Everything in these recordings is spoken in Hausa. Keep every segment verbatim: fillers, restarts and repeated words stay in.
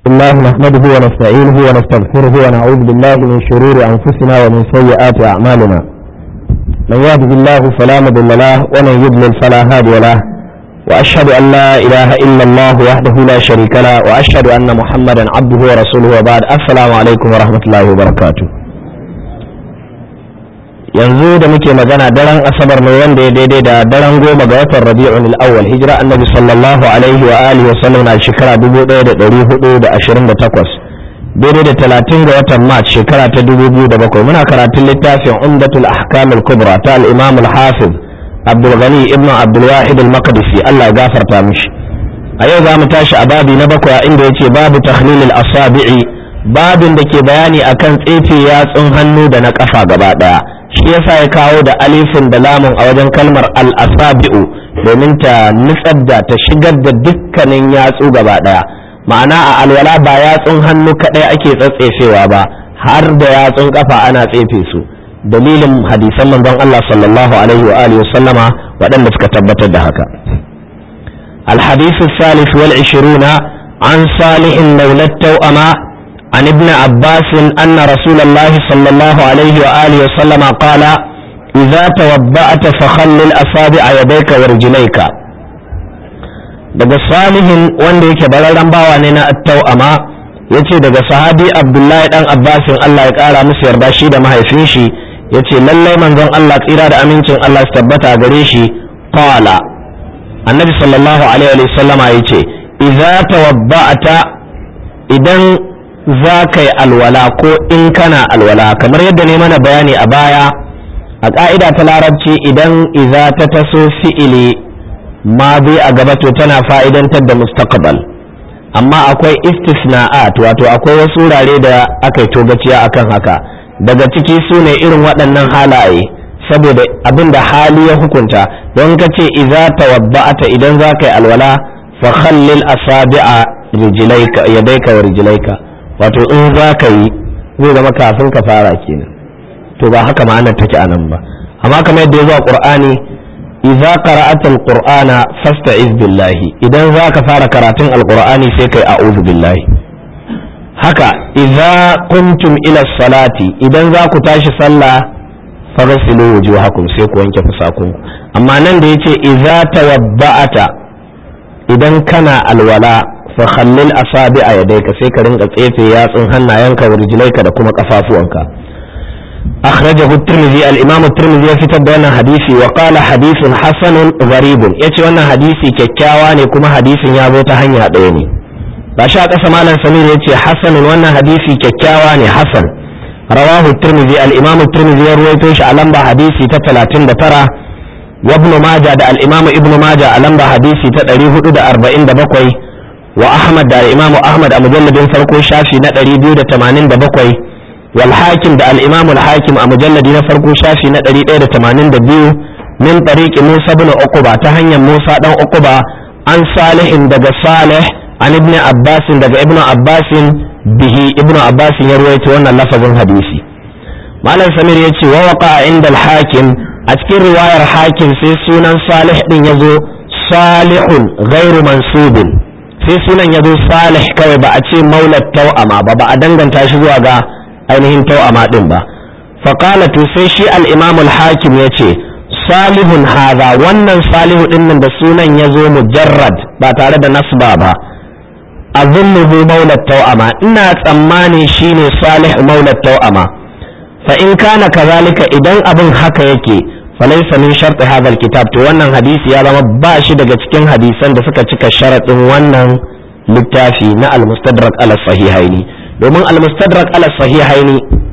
بسم الله نحمده ونستعينه ونستغفره ونعوذ بالله من شرور أنفسنا ومن سيئات أعمالنا من يهده الله فلا مضل له ومن يضلل فلا هادي له وأشهد أن لا إله إلا الله وحده لا شريك له وأشهد أن محمدا عبده ورسوله وبعد السلام عليكم ورحمة الله وبركاته. yanzu da muke magana daren asabar ne wanda ya daidai da daren goma ga watan rabi'un al-awwal hijira annabi sallallahu alaihi wa alihi wa sallam na shekara dubu ɗaya da ɗari hudu da ashirin da takwas daidai da talatin ga watan march shekara ta dubu biyu da bakwai muna karatun littafin umdatul ahkam al-kubra ta al-imam al-hafiz abdul ghani ibn abdul wahid al-maqdisi Allah ya gafarta mishi. a yau za mu tashi a babi na bakwai inda yace babu takhlil al-asabi'i, babin da ke bayani akan tsefe yatsun hannu da na kafa gaba daya. shi yasa ya kawo da alifin da lamun a wajen kalmar al-asabi'u domin ta nutsar da ta shigar da dukkanin yatsu gaba daya. ma'ana a alwala ba yatsun hannu kadai ake tsatsefewa ba, har da yatsun kafa ana tsefe su, dalilin hadisan manzon Allah sallallahu alaihi wa alihi wasallama waɗanda suka tabbatar da haka. al-hadith al-thalith wal ishrun an salih mawla at-tawama عن ابن عباس أن رسول الله صلى الله عليه وآله وسلم قال إذا توضأت فخلل أصابع يديك ورجليك. daga salihin wanda yake bararren bawa ne na at-tawama yace daga sahabi Abdullahi dan Abbasin Allah ya kara musu yarda shi da mahaifin shi yace lallai manzon Allah tsira da amincin Allah su tabbata gare shi qala annabi sallallahu alaihi wa sallama yace idza tawadda'ta idan za ka yi alwala ko in kana alwala, kamar yadda ne mana bayani a baya a ƙa'ida ta larabci idan iza ta taso fi'ili ma bai a gaba to tana fa'idantar da mustaqbal, amma akwai istisna'at wato akwai wasu wurare da aka yi togaciya akan haka. daga ciki su ne irin waɗannan halaye saboda abin da hali ya hukunta. don ka ce iza tawadda'ata idan za ka yi alwala fa khallil asabi'a rijlaika yadayka wa rijlaika, wato in za ka yi zai zama kafin ka fara kenan, to ba haka ma'anar take a nan ba. amma kamar yadda ya zo a qur'ani idza qara'ata al-qur'ana fasta'iz billahi, idan za ka fara karatun al-qur'ani sai kai a'udhu billahi. haka idza qumtum ila salati, idan za ku tashi sallah faghsilu wujuhakum, sai ku wanke fusakunku. amma nan da yace idza tawadda'ata, idan kana alwala fa khallil asabi'a yadayka, sai ka rinka tsefe yatsun hannayenka wa rijlaika da kuma kafafuwanka. akhrajahu at-tirmidhi al-imam at-tirmidhi ya fitar da wannan hadisi wa qala hadithun hasanun gharibun, yace wannan hadisi kyakkyawa ne kuma hadisin ya zo ta hanya ɗaya ne. ba sha kasa malam samir yace hasanun, wannan hadisi kyakkyawa ne hasan. rawahu at-tirmidhi al-imam at-tirmidhi ya ruwaito shi a lamba hadisi ta talatin da tara wa ibn majah da al-imam ibn majah a lamba hadisi ta ɗari hudu da arba'in da bakwai wa Ahmad da al-Imam Ahmad a mujalladin farko shafi na ɗari biyu da tamanin da bakwai wal Hakim da al-Imam al-Hakim a mujalladi na farko shafi na ɗari ɗaya da tamanin da biyu min tariqi Musa ibn Uqba, ta hanyar Musa dan Uqba an Salih daga Salih an ibn Abbas daga ibn Abbas bihi, ibn Abbas ya ruwaito wannan lafazin hadisi. Malam Samir yace wa waqa inda al-Hakim, a cikin riwayar Hakim sai sunan Salih din yazo Salihun ghairu mansubin, sai sunan ya zo salih kawai, ba a ce maulat tau'ama ba, ba a danganta shi zuwa ga ainihin tau'ama din ba. faqala to sai shi al-imam al-hakim yace salihun hadha, wannan salihu din nan da sunan ya zo mujarrad ba tare da nasba ba, azunnuhu maulat tau'ama, ina tsammani shine salih maulat tau'ama. fa in kana kazalika, idan abin haka yake falaisa min sharti hadha alkitab, to wannan hadisi ya zama ba shi daga cikin hadisan da suka cika sharadin wannan littafi na al-mustadrak ala sahihaini. domin al-mustadrak ala sahihaini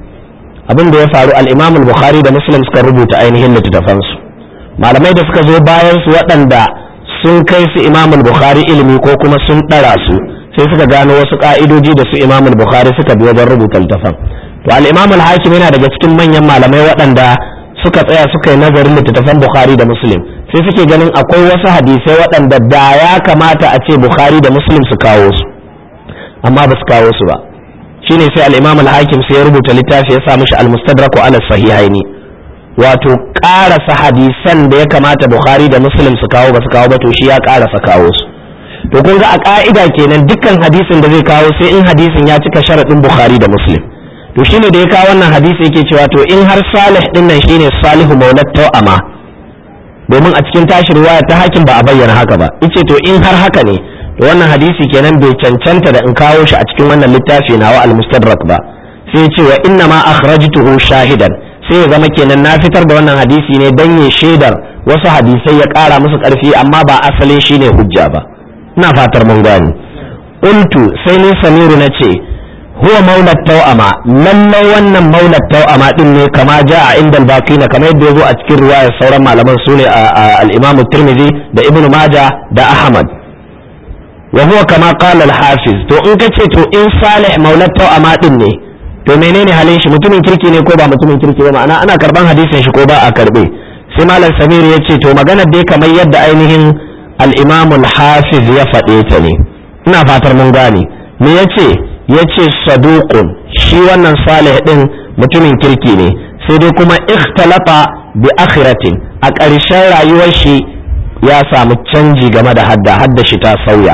abin da ya faru al-imam al-bukhari da muslim suka rubuta ainihin littafan su. malamai da suka zo bayan su waɗanda sun kai su imam al-bukhari ilimi ko kuma sun ɗara su, sai suka gano wasu ka'idoji da su imam al-bukhari suka bi wajen rubuta littafan. to al-imam al-hakim yana daga cikin manyan malamai waɗanda suka tsaya suka yi nazarin littattafan Bukhari da Muslim, sai suke ganin akwai wasu hadisai waɗanda da ya kamata a ce Bukhari da Muslim su kawo su, amma ba su kawo su ba. shine sai al-Imam al-Hakim sai ya rubuta littafi ya sa mishi al-Mustadrak ala sahihaini, wato ƙarasa hadisan da ya kamata Bukhari da Muslim su kawo ba su kawo ba, to shi ya ƙarasa kawo su. to kun ga a ka'ida kenan dukkan hadisin da zai kawo sai in hadisin ya cika sharadin Bukhari da Muslim. To shine da ya kawo wannan hadisi yake cewa to in har Salih din nan shine Salihu Maulat Tawama, domin a cikin tashi riwaya ta Hakim ba a bayyana haka ba, yace to in har haka ne to wannan hadisi kenan bai cancanta da in kawo shi a cikin wannan littafi nawa al-Mustadrak ba, sai ya ce wa inna ma akhrajtuhu shahidan, sai ya zama kenan na fitar da wannan hadisi ne dan ya shaidar wasu hadisai ya ƙara musu ƙarfi amma ba asalin shine hujja ba. ina fatar mun gani. Qultu sai ni Samiru nace huwa maulat tawama, lallai wannan maulat tawama din ne kama jaa inda al-baqina, kamar yadda yazo a cikin riwayar sauran malaman sune al-Imam Tirmidhi da Ibn Majah da Ahmad. wa huwa kama qala al-Hafiz, to in kace to in Salih maulat tawama din ne to menene halin shi, mutumin kirki ne ko ba mutumin kirki ba, ma'ana ana karban hadisin shi ko ba a karbe. sai malam Samiru yace to magana dai kamar yadda ainihin al-Imam al-Hafiz ya faɗe ta ne, ina fatar mun gane. me yace yace saduqun, shi wannan Salih din mutumin kirki ne, sai dai kuma ikhtalafa bi akhiratin, a ƙarshen rayuwar shi ya samu canji game da hadda hadda shi ta sauya.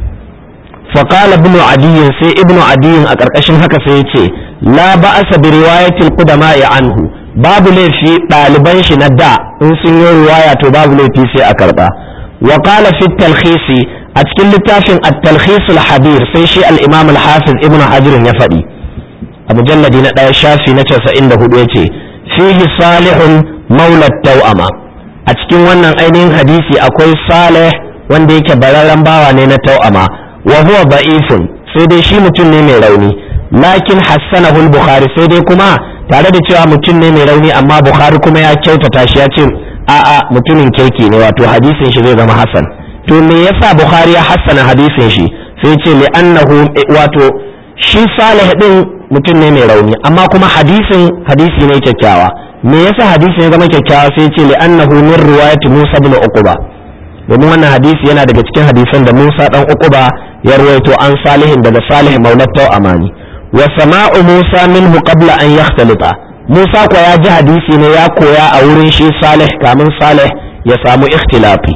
fa qala ibn Adi, sai ibn Adi a ƙarƙashin haka sai yace la ba'asa bi riwayati al-qudama'i anhu, babu laifi ɗaliban shi na da in sun yi riwaya to babu laifi sai a karba. wa qala fi at-talkhisi, a cikin littafin at-talkhis al-habir sai shi al-Imam al-Hafiz ibn Hajar ya faɗi a mujalladi na ɗaya shafi na casa'in da hudu yace fihi salihun maulat tawama, a cikin wannan ainihin hadisi akwai Salih wanda yake bararren bawa ne na tawama, wa huwa da'ifun, sai dai shi mutum ne mai rauni, lakin hassanahu al-Bukhari, sai dai kuma tare da cewa mutum ne mai rauni amma Bukhari kuma ya kyautata shi, ya ce a'a mutumin kirki ne, wato hadisin shi zai zama hasan. to me yasa Bukhari ya hassana hadisin shi, sai ce li'annahu, wato shi Salih din mutum ne mai rauni amma kuma hadisin hadisi ne kyakkyawa. me yasa hadisin ya zama kyakkyawa, sai ce li'annahu min riwayati Musa ibn Uqba, domin wannan hadisi yana daga cikin hadisan da Musa dan Uqba ya ruwaito an Salihin daga Salih maulat Tawamani. wa sama'u Musa minhu qabla an yakhtalita, Musa ko ya ji hadisi ne ya koya a wurin shi Salih kamin Salih ya samu ikhtilafi.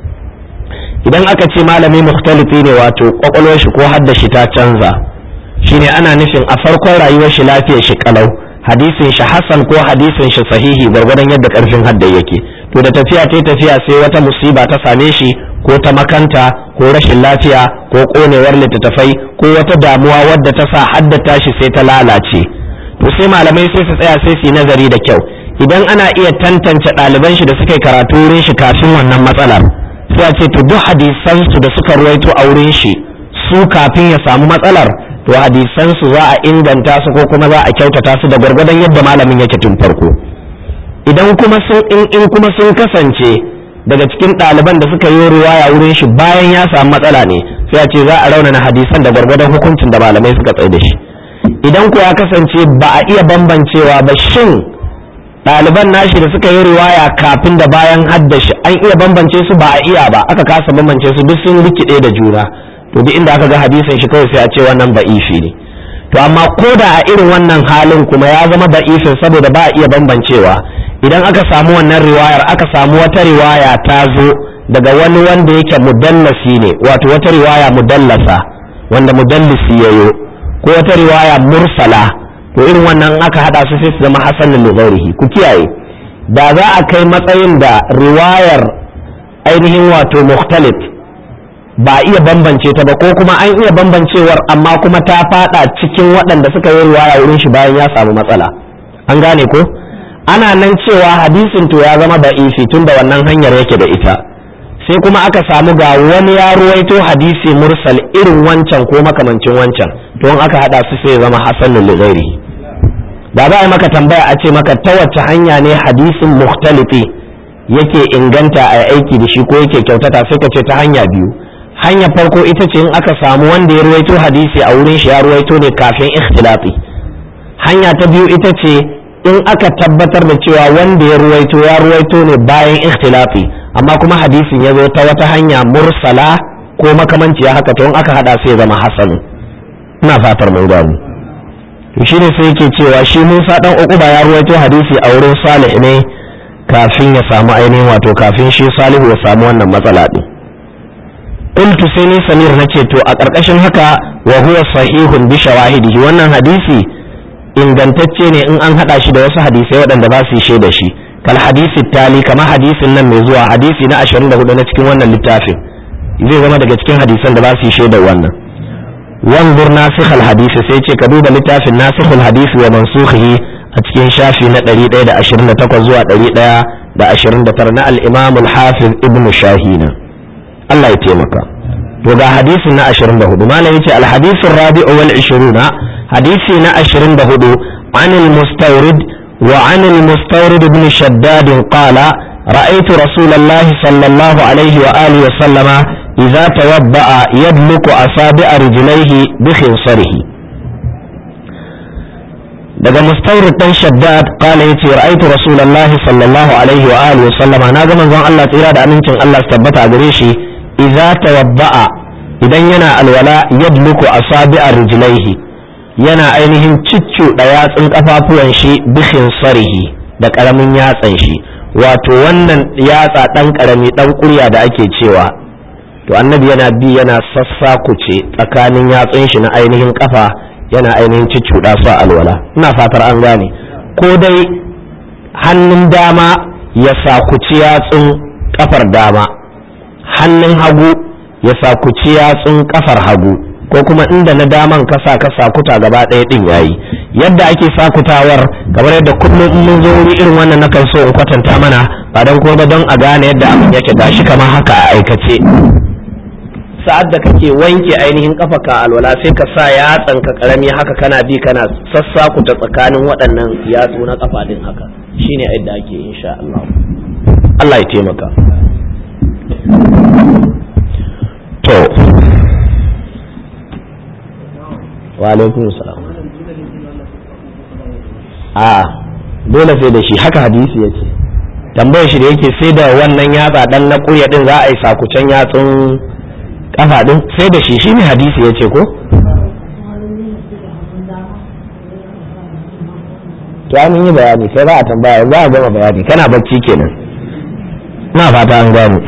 idan aka ce malami mukhtalifi ne wato kwakwalwar shi ko hadda shi ta canza, shine ana nufin a farkon rayuwar shi lafiyar shi kalau, hadisin shi hasan ko hadisin shi sahihi gwargwadon yadda karfin hadda yake, to da tafiya ta tafiya sai wata musiba ta same shi, ko ta makanta ko rashin lafiya ko konewar littattafai ko wata damuwa wadda ta sa haddata shi sai ta lalace. to sai malamai sai su tsaya sai su yi nazari da kyau, idan ana iya tantance ɗaliban shi da suka yi karatu wurin shi kafin wannan matsalar, sai a ce to duk hadisan su da suka ruwaito a wurin shi su kafin ya samu matsalar, to hadisan su za a inganta su ko kuma za a kyautata su da gwargwadon yadda malamin yake tun farko. idan kuma sun in, in kuma sun kasance daga cikin ɗaliban da suka yi riwaya wurin shi bayan ya samu matsala ne, sai a ce za a raunana hadisan da gwargwadon hukuncin da malamai suka tsaye da shi. idan ko ya kasance ba a iya bambancewa ba, shin ɗaliban nashi da suka yi riwaya kafin da bayan haddashi an iya bambance su, ba a iya ba, aka kasa bambance su, duk sun rikide da juna, to duk inda aka ga hadisin shi kawai sai a ce wannan da'ifi ne. to amma ko da a irin wannan halin kuma ya zama da'ifin saboda ba a iya bambancewa, idan aka samu wannan riwayar aka samu wata riwaya ta zo daga wani wanda yake mudallasi ne, wato wata riwaya mudallasa wanda mudallisi yayo, ko wata riwaya mursala, to irin wannan aka hada su sai su zama hasanul lighairihi. ku kiyaye, da za a kai matsayin da riwayar ainihin wato mukhtalif ba iya bambance ta ba, ko kuma an iya bambancewar amma kuma ta fada cikin waɗanda suka yi riwaya wurin shi bayan ya samu matsala, an gane ko, ana nan cewa hadisin to ya zama da'ifi tunda wannan hanyar yake da ita, sai kuma aka samu ga wani ya ruwaito hadisi mursal irin wancan ko makamancin wancan, to in aka hada su sai ya zama hasanul lighairihi. da za a yi maka tambaya a ce maka ta wace hanya ne hadisin mukhtalifi yake inganta a aiki da shi ko yake kyautata, sai ka ce ta hanya biyu. hanyar farko ita ce in aka samu wanda ya ruwaito hadisi a wurin shi ya ruwaito ne kafin ikhtilafi. hanya ta biyu ita ce in aka tabbatar da cewa wanda ya ruwaito ya ruwaito ne bayan ikhtilafi, amma kuma hadisin ya zo ta wata hanya mursala ko makamanciya haka, to in aka hada sai zama hasan. ina fatar mun gani. to shine sai yake cewa shi Musa dan Uqba ya ruwaito hadisi a wurin Salih ne kafin ya samu ainihin wato kafin shi Salihu ya samu wannan matsala din. qultu sai ni samir nace to a karkashin haka wa huwa sahihun bi shawahidihi wannan hadisi ingantacce ne in an hada shi da wasu hadisai waɗanda ba su yi da shi kal hadisi tali kama hadisin nan mai zuwa hadisi na ashirin da hudu na cikin wannan littafin zai zama daga cikin hadisan da ba su yi da wannan wanzur nasikh al hadisi sai ce ka duba littafin nasikh al hadisi wa mansukhihi a cikin shafi na ɗari ɗaya da ashirin da takwas zuwa ɗari ɗaya da ashirin da tara na al imam al hafiz ibn shahina Allah ya taimaka to ga hadisin na ashirin da hudu malam yace al hadith ar rabi'u wal ishruna hadisi na ashirin da hudu an al mustawrid wa an al mustawrid ibn shaddad qala ra'aytu rasulallahi sallallahu alaihi wa alihi wa sallama idza tawadda'a yadluku asabi'a rijlaihi bi khinsarihi daga mustawrid dan shaddad qala yace ra'aytu rasulallahi sallallahu alaihi wa alihi wa sallama na ga manzon Allah tsira da amincin Allah su tabbata a gare shi idza tawadda'a idan yana alwala yadluku asabi'a rijlaihi yana ainihin ciccuɗa yatsun kafafuwan shi bi khinsarihi da karamin yatsan shi wato wannan yatsa dan karami dan kurya da ake cewa to annabi yana bi yana sassakuce tsakanin yatsun shi na ainihin kafa yana ainihin ciccuɗa su a alwala ina fatar an gane ko dai hannun dama ya sakuci yatsun kafar dama hannun hagu ya sakuci yatsun kafar hagu ko kuma inda na daman kasa ka sakuta gaba ɗaya din yayi yadda ake sakutawar kamar yadda kullum in mun zo wuri irin wannan nakan so in kwatanta mana ba dan kuma don a gane yadda abin yake gashi kamar haka a aikace sa'ad da kake wanke ainihin kafarka alwala sai ka sa yatsan ka karami haka kana bi kana sassakuta tsakanin waɗannan yatsu na kafa din haka shine yadda ake insha Allah Allah ya taimaka to wa alaikum salam a dole sai da shi haka hadisi yake tambayar shi da yake sai da wannan yatsa dan na kurya din za a yi sakucen yatsun kafa din sai da shi shine hadisi yace ko to an yi bayani sai za a tambaya za a gama bayani kana bacci kenan na fata an gano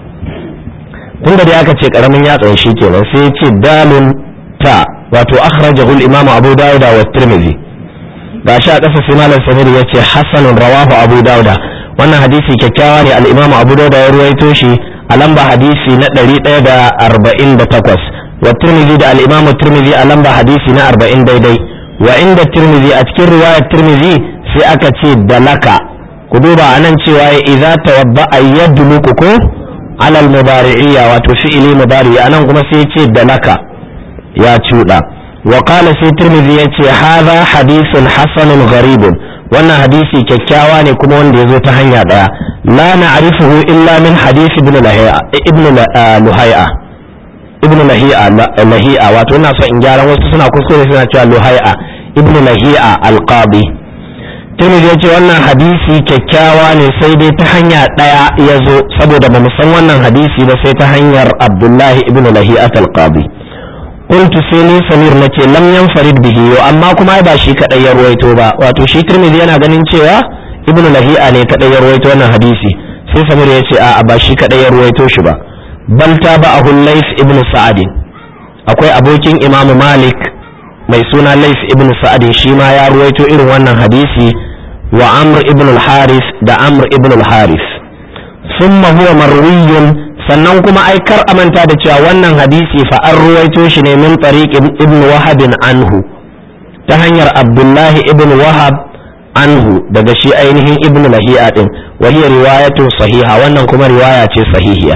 tun da aka ce karamin yatsan shi kenan sai ya ce dalun ta wato akhrajahu al-imam Abu Dawud wa Tirmidhi gashi a kasa sai malam Samir yace hasanun rawahu Abu Dawud wannan hadisi kyakkyawa ne al-imam Abu Dawud ya ruwaito shi a lamba hadisi na ɗari ɗaya da arba'in da takwas wa Tirmidhi da al-imam Tirmidhi a lamba hadisi na arba'in daidai wa inda Tirmidhi a cikin riwayar Tirmidhi sai aka ce dalaka ku duba anan cewa idza tawadda yadluku ko ala al-mudari'iyya wato fi'ili mudari anan kuma sai ce dalaka ya cuda wa qala sai Tirmidhi yace hadha hadithun hasanun gharibun wannan hadisi kyakkyawa ne kuma wanda yazo ta hanya daya la na'rifuhu illa min hadith ibn lahiya ibn luhayya ibn lahiya lahiya wato ina so in gyara wasu suna kuskure suna cewa luhayya ibn lahiya al-qadi Tirmidhi yace wannan hadisi kyakkyawa ne sai dai ta hanya daya yazo saboda ba mu san wannan hadisi ba sai ta hanyar Abdullah ibn lahiya al-qadi qultu sai ni Samir nace lam yanfarid bihi amma kuma ba shi kadai ya ruwaito ba wato shi Tirmidhi yana ganin cewa ibn lahiya ne kadai ya ruwaito wannan hadisi sai Samir yace a ba shi kadai ya ruwaito shi ba bal tabahu Layth ibn Sa'd akwai abokin Imam Malik mai suna Layth ibn Sa'd shi ma ya ruwaito irin wannan hadisi wa Amr ibn al-Harith da Amr ibn al-Harith thumma huwa marwiyun sannan kuma ai kar amanta da cewa wannan hadisi fa an ruwaito shi ne min tariq ibn Wahab anhu ta hanyar Abdullah ibn Wahab anhu daga shi ainihin ibn Lahiya din wa hiya riwayatun sahiha wannan kuma riwaya ce sahihiya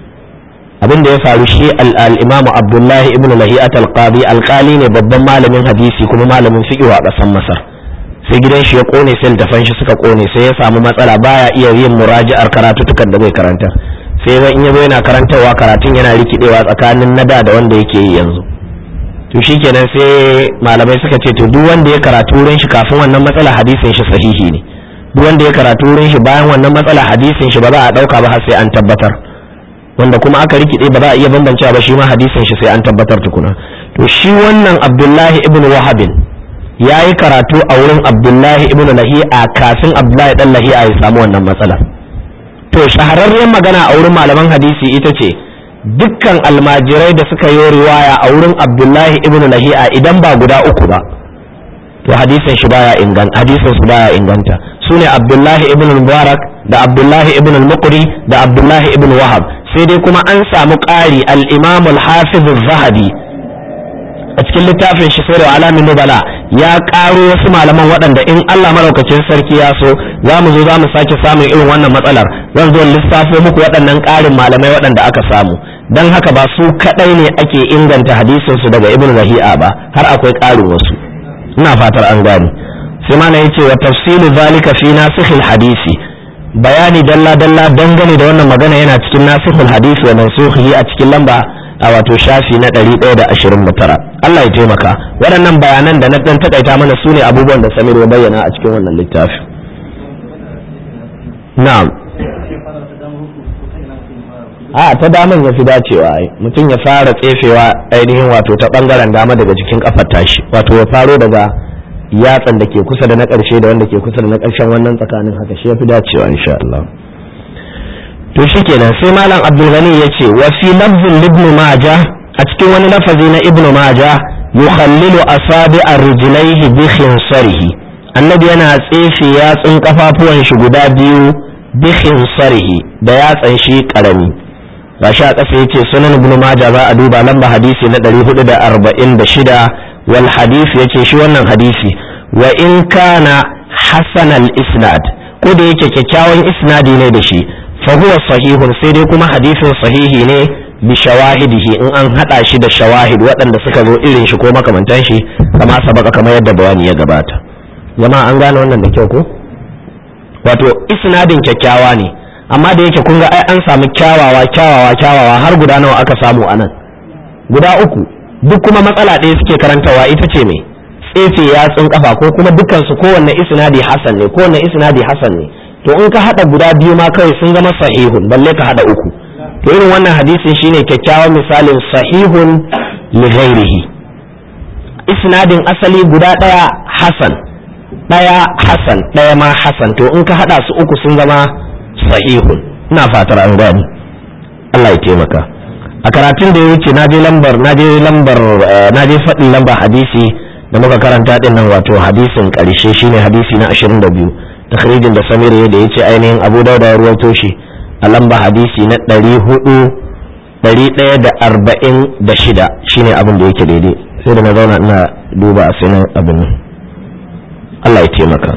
abinda ya faru shi al-Imam Abdullah ibn Lahiya al-Qadi alqali ne babban malamin hadisi kuma malamin fiqh a ƙasar Masar sai gidan shi ya kone sai littafan shi suka kone sai ya samu matsala baya iya yin muraji'ar karatutukan da bai karanta sai zan in yazo yana karantawa karatun yana rikidewa tsakanin nada da wanda yake yi yanzu to shikenan sai malamai suka ce to duk wanda ya karatu wurin shi kafin wannan matsala hadisin shi sahihi ne duk wanda ya karatu wurin shi bayan wannan matsala hadisin shi ba za a dauka ba har sai an tabbatar wanda kuma aka rikide ba za a iya bambancewa ba shi ma hadisin shi sai an tabbatar tukuna to shi wannan Abdullahi ibn Wahab yayi karatu a wurin Abdullahi ibn Lahiya kafin Abdullahi dan Lahiya ya samu wannan matsala to shahararren magana a wurin malaman hadisi ita ce dukkan almajirai da suka yi riwaya a wurin Abdullahi ibn Lahi'a idan ba guda uku ba to hadisin shi baya inganta hadisin su baya inganta sune Abdullahi ibn Mubarak da Abdullahi ibn al-Muqri da Abdullahi ibn Wahab sai dai kuma an samu ƙari al-Imam al-Hafiz az-Zahabi a cikin littafin shi Sirru Alamin Nubala ya ƙaro wasu malaman waɗanda in Allah madaukakin sarki ya so za mu zo za mu sake samun irin wannan matsalar zan zo lissafo muku waɗannan ƙarin malamai waɗanda aka samu dan haka ba su kadai ne ake inganta hadisin su daga Ibn Lahi'a ba har akwai ƙarin wasu ina fatar an gani sai mana yace wa tafsilu zalika fi nasikhil hadisi bayani dalla dalla dangane da wannan magana yana cikin nasikhul hadisi wa mansukhihi a cikin lamba a wato shafi na ɗari ɗaya da ashirin da tara Allah ya taimaka waɗannan bayanan da na dan takaita mana sune abubuwan da Samir ya bayyana a cikin wannan littafi na'am a ta daman ya fi dacewa ai mutum ya fara tsefewa ainihin wato ta bangaren dama daga jikin kafar tashi wato ya faro daga yatsan da ke kusa da na ƙarshe da wanda ke kusa da na ƙarshen wannan tsakanin haka shi ya fi dacewa insha Allah to shikenan sai malam Abdul Ghani yace wa fi lafzin ibn Majah a cikin wani lafazi na ibn Majah yukhallilu asabi ar-rijlaihi bi khinsarihi annabi yana tsefe yatsun kafafuwan shi guda biyu bi khinsarihi da yatsan shi karami gashi a ƙasa yace sunan ibn Majah za a duba lamba hadisi na ɗari hudu da arba'in da shida wal hadisi yace shi wannan hadisi wa in kana hasan al isnad ko da yake kyakkyawan isnadi ne da shi fa huwa sahihun sai dai kuma hadisin sahihi ne bi shawahidihi in an hada shi da shawahid waɗanda suka zo irin shi ko makamantan shi kama sabaka kamar yadda bayani ya gabata jama'a an gane wannan da kyau ko wato isnadin kyakkyawa ne amma da yake kun ga ai an samu kyawawa kyawawa kyawawa har guda nawa aka samu anan guda uku duk kuma matsala ɗaya suke karantawa ita ce mai tsefe yatsun kafa ko kuma dukkan su kowanne isnadi hasan ne kowanne isnadi hasan ne to in ka hada guda biyu ma kawai sun zama sahihun balle ka hada uku to irin wannan hadisin shine kyakkyawan misalin sahihun li ghairihi isnadin asali guda ɗaya hasan ɗaya hasan ɗaya ma hasan to in ka hada su uku sun zama sahihun ina fatar an gani Allah ya taimaka a karatun da ya wuce na je lambar na je lambar na je faɗin lambar hadisi da muka karanta din nan wato hadisin ƙarshe shine hadisi na ashirin da biyu takhrijin da Samir ya da yace ainihin Abu Dawud ya ruwaito shi a lambar hadisi na ɗari hudu ɗari ɗaya da arba'in da shida shine abin da yake daidai sai da na zauna ina duba a sanin abin Allah ya taimaka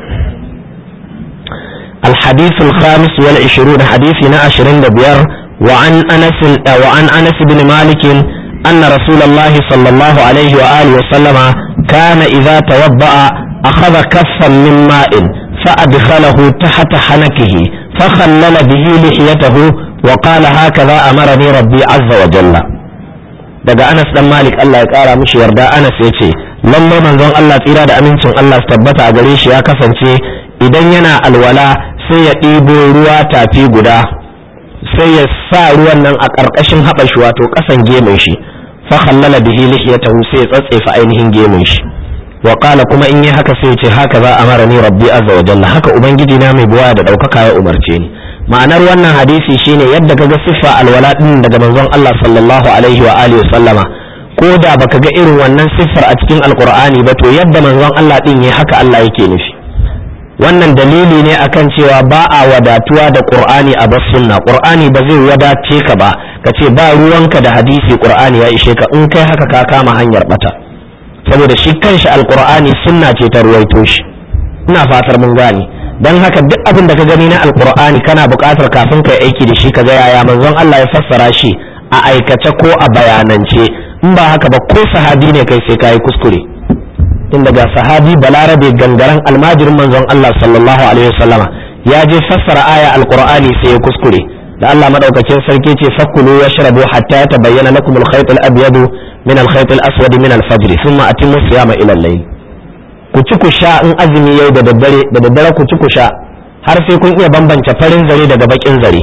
الحديث الخامس والعشرون حديثنا عشرين دبير وعن أنس وعن أنس بن مالك أن رسول الله صلى الله عليه وآله وسلم كان إذا توضأ أخذ كفا من ماء فأدخله تحت حنكه فخلل به لحيته وقال هكذا أمرني ربي عز وجل daga Anas dan Malik Allah ya kara mishi yarda Anas yace lalle manzon Allah tsira da amincin Allah su tabbata a gare shi ya kasance idan yana alwala sai ya ɗibo ruwa tafi guda sai ya sa ruwan nan a ƙarƙashin haɓar shi wato ƙasan gemun shi fa khallala bihi lihiyatahu sai ya tsatsefa ainihin gemun shi wa qala kuma in yi haka sai ya ce haka za amarani rabbi azza wa jalla haka ubangiji na mai buwa da ɗaukaka ya umarce ni ma'anar wannan hadisi shine yadda kaga siffa alwala din daga manzon Allah sallallahu alaihi wa alihi sallama ko da baka ga irin wannan siffar a cikin alqur'ani ba to yadda manzon Allah din yayi haka Allah yake nufi wannan dalili ne akan cewa ba a wadatuwa da qur'ani a bas sunna qur'ani ba zai wadace ka ba kace ba ruwanka da hadisi qur'ani ya ishe ka in kai haka ka kama hanyar bata saboda shi kanshi alqur'ani sunna ce ta ruwaito shi ina fatar mun gane dan haka duk abin da ka gani na alqur'ani kana buƙatar kafin kai aiki da shi ka ga yaya manzon Allah ya fassara shi a aikace ko a bayanance in ba haka ba ko sahabi ne kai sai kai kuskure tun daga sahabi balarabe gangaren almajirin manzon Allah sallallahu alaihi wasallama ya je fassara aya alqur'ani sai ya kuskure da Allah madaukakin sarki ce fakulu washrabu hatta yatabayyana lakum al-khayt al-abyad min al-khayt al-aswad min al-fajr thumma atimmu siyama ila al-layl ku ci ku sha in azumi yau da daddare da daddare ku ci ku sha har sai kun iya bambance farin zare daga bakin zare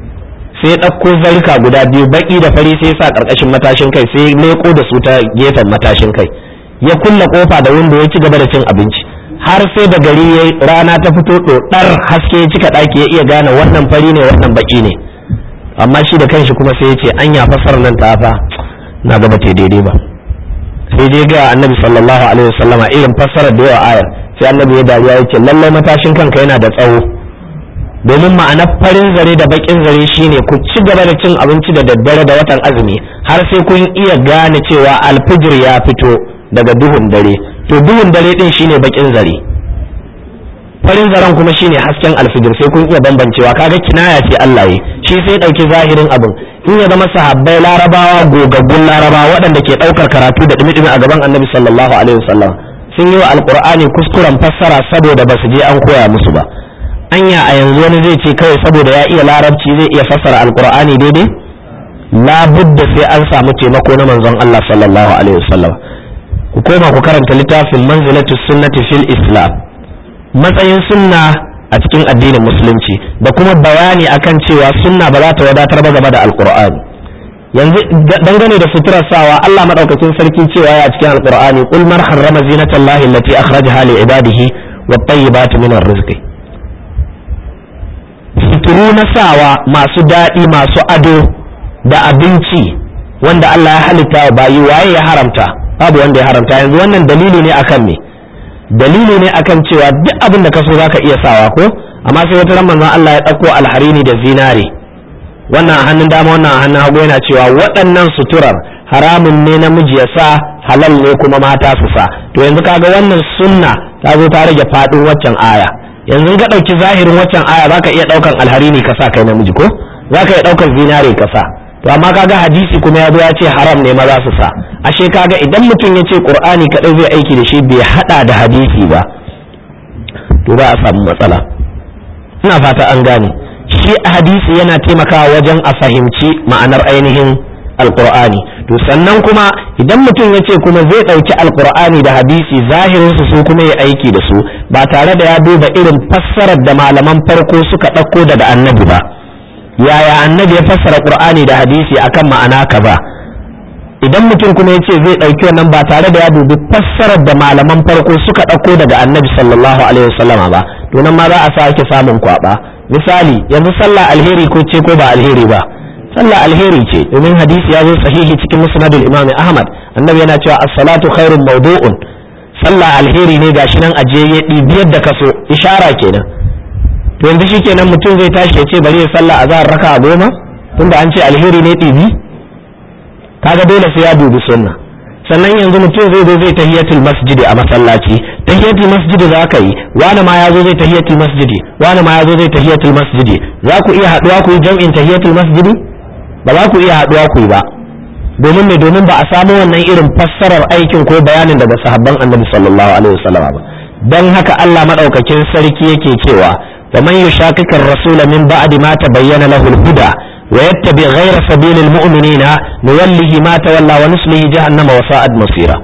sai ya ɗauko zarika guda biyu baki da fari sai ya sa ƙarƙashin matashin kai sai ya leko da su ta gefen matashin kai ya kulla kofa da windo ya ci gaba da cin abinci har sai da gari ya rana ta fito ɗoɗar haske ya cika ɗaki ya iya gane wannan fari ne wannan baki ne amma shi da kanshi kuma sai ya ce anya fassarar nan ta fa na gaba ta daidai ba, sai je ga annabi sallallahu alaihi wasallama irin fassarar da yawa ayar, sai annabi ya dariya ya ce lallai matashin kanka yana da tsawo, domin ma'anar farin zare da bakin zare shine ku ci gaba da cin abinci da daddare da watan azumi har sai kun iya gane cewa alfijir ya fito daga duhun dare, to duhun dare din shine bakin zare, farin zaren kuma shine hasken alfijir, sai kun iya bambancewa. Kaga kinaya ce Allah yi, shi sai dauki zahirin abin. In ya zama sahabbai larabawa gogaggun larabawa waɗanda ke ɗaukar karatu da dumi-dumi a gaban annabi sallallahu alaihi wasallam sun yi wa alqur'ani kuskuren fassara saboda ba su je an koya musu ba. Anya a yanzu wani zai ce kawai saboda ya iya larabci zai iya fassara alqur'ani daidai? Labudda sai an samu taimako na manzon Allah sallallahu alaihi wasallam. Ku koma ku karanta littafin manzilatus sunnati fil islam, matsayin sunna a cikin addinin musulunci, da kuma bayani akan cewa sunna ba za ta wadatar ba game da alqur'ani. yanzu dangane da suturar sawa Allah madaukakin sarki cewa ya cikin alqur'ani qul man harrama zinatallahi allati akhrajaha li ibadihi wat tayyibati minar rizqi. Suturu na sawa masu daɗi masu ado da abinci wanda Allah ya halitta wa bayi, waye ya haramta? Babu wanda ya haramta. Yanzu wannan dalili ne akan me? Dalili ne akan cewa duk abin da ka so zaka iya sawa ko, amma sai wata ran manzon Allah ya dauko alharini da zinare, wannan a hannun dama wannan a hannun hagu, yana cewa waɗannan suturar haramun ne namiji ya sa, halal ne kuma mata su sa. To yanzu kaga wannan sunna ta zo ta rage fadin waccan aya. Yanzu ka dauki zahirin waccan aya zaka iya daukan alharini ka sa kai namiji ko, zaka iya daukan zinare ka sa. To amma kaga hadisi kuma ya zo ya ce haram ne maza su sa. Ashe kaga idan mutum ya ce qur'ani kadai zai aiki da shi bai hada da hadisi ba, to ba a samu matsala. Ina fata an gane. Shi hadisi yana taimakawa wajen a fahimci ma'anar ainihin alqur'ani. To sannan kuma idan mutum ya ce kuma zai dauki alqur'ani da hadisi zahirin su su kuma ya aiki da su ba tare da ya duba irin fassarar da malaman farko suka dauko daga annabi ba, yaya annabi ya fassara qur'ani da hadisi akan ma'ana kaza. Idan mutum kuma ya ce zai ɗauki wannan ba tare da ya dubi fassarar da malaman farko suka ɗauko daga annabi sallallahu alaihi wasallama ba, to nan ma za a sake samun kwaba. Misali yanzu sallah alheri ko ce ko ba alheri ba? Sallah alheri ce, domin hadisi ya zo sahihi cikin musnadul imam Ahmad, annabi yana cewa as-salatu khairun mawdu'un, sallah alheri ne gashi nan aje ya ɗibi yadda kaso, ishara kenan. To yanzu shikenan mutum zai tashi ya ce bari ya sallah azhar raka'a goma tunda an ce alheri ne ɗibi? Kaga dole sai ya dubi sunna. Sannan yanzu mutum zai zo zai tahiyatul masjidi a masallaci, tahiyatul masjidi za ka yi, wani ma ya zo zai tahiyatul masjidi, wani ma ya zo zai tahiyatul masjidi, za ku iya haɗuwa ku yi jam'in tahiyatul masjidi? Ba za ku iya haɗuwa ku yi ba, domin ne domin ba a samu wannan irin fassarar aikin ko bayanin daga sahabban annabi sallallahu alaihi wasallam ba. Dan haka Allah madaukakin sarki yake cewa wa man yushaqiqir rasula min ba'di ma tabayyana lahu al-huda ويتبع غير سبيل المؤمنين نوله ما تولى ونصله جهنم وساءت مصيرا.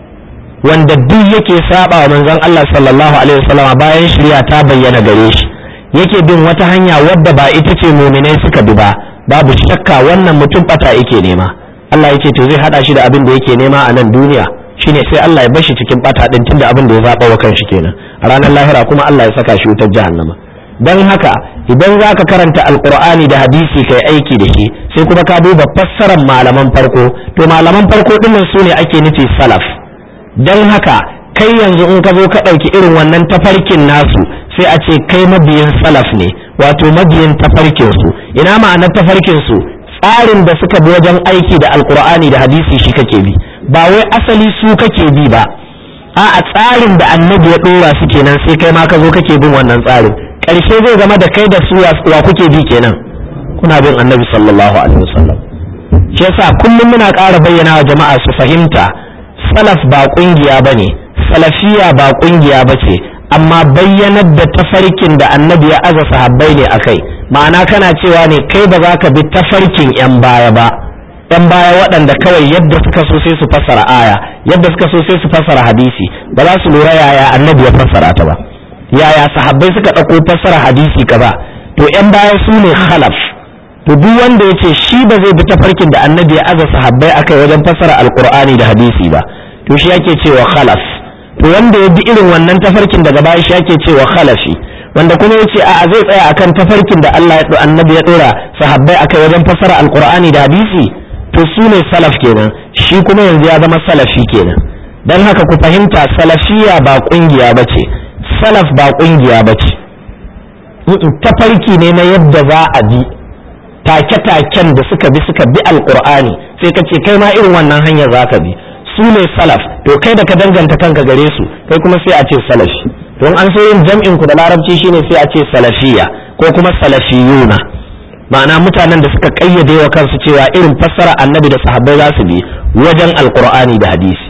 wanda duk yake saba wa manzon Allah sallallahu alaihi wasallam bayan shari'a ta bayyana gare shi yake bin wata hanya wadda ba ita ce mu'minai suka bi ba, babu shakka wannan mutum bata yake nema. Allah yake to zai hada shi da abin da yake nema a nan duniya, shine sai Allah ya bashi cikin bata din tunda abin da ya zaba wa kanshi kenan. A ranar lahira kuma Allah ya saka shi wutar jahannama. Dan haka idan za ka karanta alkur'ani da hadisi kai aiki da shi, sai kuma ka duba fassarar malaman farko, to malaman farko dinnan su ne ake nufi salaf. Dan haka kai yanzu in ka zo ka ɗauki irin wannan tafarkin nasu sai a ce kai mabiyin salaf ne, wato mabiyin tafarkin su. Ina ma'anar tafarkin su? Tsarin da suka bi wajen aiki da alkur'ani da hadisi shi kake bi, ba wai asali su kake bi ba, a'a tsarin da annabi ya ɗora su kenan sai kai ma ka zo kake bin wannan tsarin. Ƙarshe zai zama da kai da su wa kuke bi kenan, kuna bin annabi sallallahu alaihi wasallam. Shi yasa kullum muna ƙara bayyana wa jama'a su fahimta salaf ba ƙungiya bane, salafiya ba ƙungiya bace, amma bayyanar da tafarkin da annabi ya aza sahabbai ne akai. Ma'ana kana cewa ne kai ba za ka bi tafarkin yan baya ba, yan baya waɗanda kawai yadda suka so sai su fassara aya, yadda suka so sai su fassara hadisi, ba za su lura yaya annabi ya fassara ta ba, yaya sahabbai suka ɗauko fassara hadisi kaza. To yan baya su ne khalaf. To duk wanda ya ce shi ba zai bi tafarkin da annabi ya aza sahabbai akai wajen fassara alqur'ani da hadisi ba, to shi yake cewa khalaf. To wanda ya bi irin wannan tafarkin daga baya shi yake cewa khalafi. wanda kuma yace a'a zai tsaya akan tafarkin da Allah ya annabi ya dora sahabbai akai wajen fassara alqur'ani da hadisi to su ne salaf kenan shi kuma yanzu ya zama salafi kenan dan haka ku fahimta salafiya ba kungiya bace salaf ba kungiya bace tafarki ne na yadda za a bi take-taken da suka bi suka bi alqur'ani sai ka ce kai ma irin wannan hanyar zaka bi su ne salaf to kai da ka danganta kanka gare su kai kuma sai a ce salafi don an so yin jam'in ku da larabci shine sai a ce salafiya ko kuma salafiyuna ma'ana mutanen da suka kayyade wa kansu cewa irin fassara annabi da sahabbai za su bi wajen alqur'ani da hadisi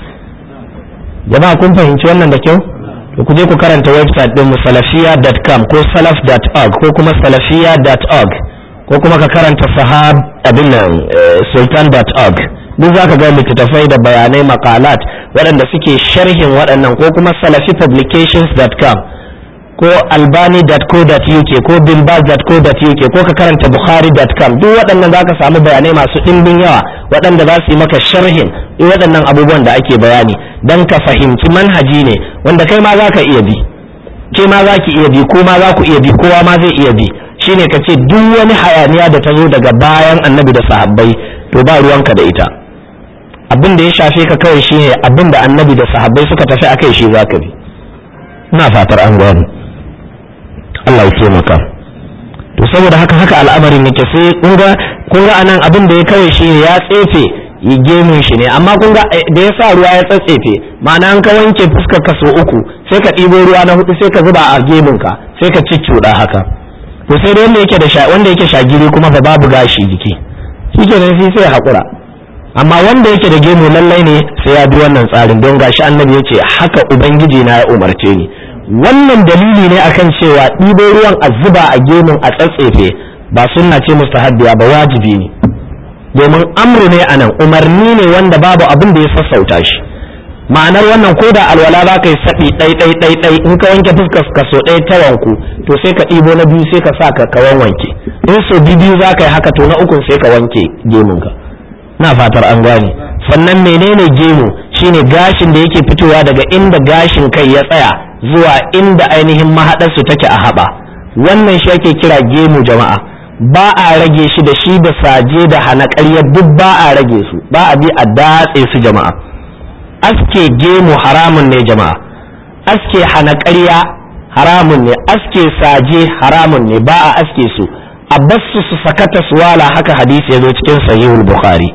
jama'a kun fahimci wannan da kyau to ku je ku karanta website din salafiya dot com ko salaf dot org ko kuma salafiya dot org ko kuma ka karanta sahab abin nan sultan dot org duk zaka ga littattafai da bayanai maqalat waɗanda suke sharhin waɗannan ko kuma salafi publications dot com ko albani dot co dot uk ko bimbaz dot co dot uk ko ka karanta bukhari dot com duk waɗannan zaka samu bayanai masu ɗimbin yawa waɗanda za su yi maka sharhin waɗannan abubuwan da ake bayani dan ka fahimci manhaji ne wanda kai ma zaka iya bi ke ma zaki iya bi ko ma za ku iya bi kowa ma zai iya bi shine ka ce duk wani hayaniya da ta zo daga bayan annabi da sahabbai to ba ruwanka da ita abin da ya shafe ka kawai shine abin da annabi da sahabbai suka tafi akai shi zaka bi ina fatar an gani Allah ya taimaka to saboda haka haka al'amarin yake sai kun ga kun ga anan abin da ya kawai shine ya tsefe yi gemun shi ne amma kun ga da ya sa ruwa ya tsatsefe ma'ana an ka wanke fuskar ka so uku sai ka ɗibo ruwa na hudu sai ka zuba a gemun ka sai ka ciccuda haka to sai da wanda yake da sha wanda yake shagiri kuma fa babu gashi jiki shikenan sai sai hakura amma wanda yake da gemu lallai ne sai ya bi wannan tsarin don gashi annabi ya ce haka ubangiji na ya umarce ni wannan dalili ne akan cewa ɗibo ruwan a zuba a gemun a tsatsefe ba sunna ce mustahabbiya ba wajibi ne domin amru ne anan umarni ne wanda babu abin da ya sassauta shi ma'anar wannan ko da alwala za ka yi saɓi ɗai ɗai ɗai ɗai in ka wanke fuskar ka so ɗaya ta wanku to sai ka ɗibo na biyu sai ka sa ka ka wanke in so biyu za ka yi haka to na ukun sai ka wanke gemunka na fatar an gane sannan menene gemu shine gashin da yake fitowa daga inda gashin kai ya tsaya zuwa inda ainihin mahaɗarsu take a haɓa wannan shi ake kira gemu jama'a ba a rage shi da shi da saje da hanaƙarya duk ba a rage su ba a bi a datse su jama'a aske gemu haramun ne jama'a aske hanaƙarya haramun ne aske saje haramun ne ba a aske su a basu su sakata su wala haka hadisi ya zo cikin sahihul bukhari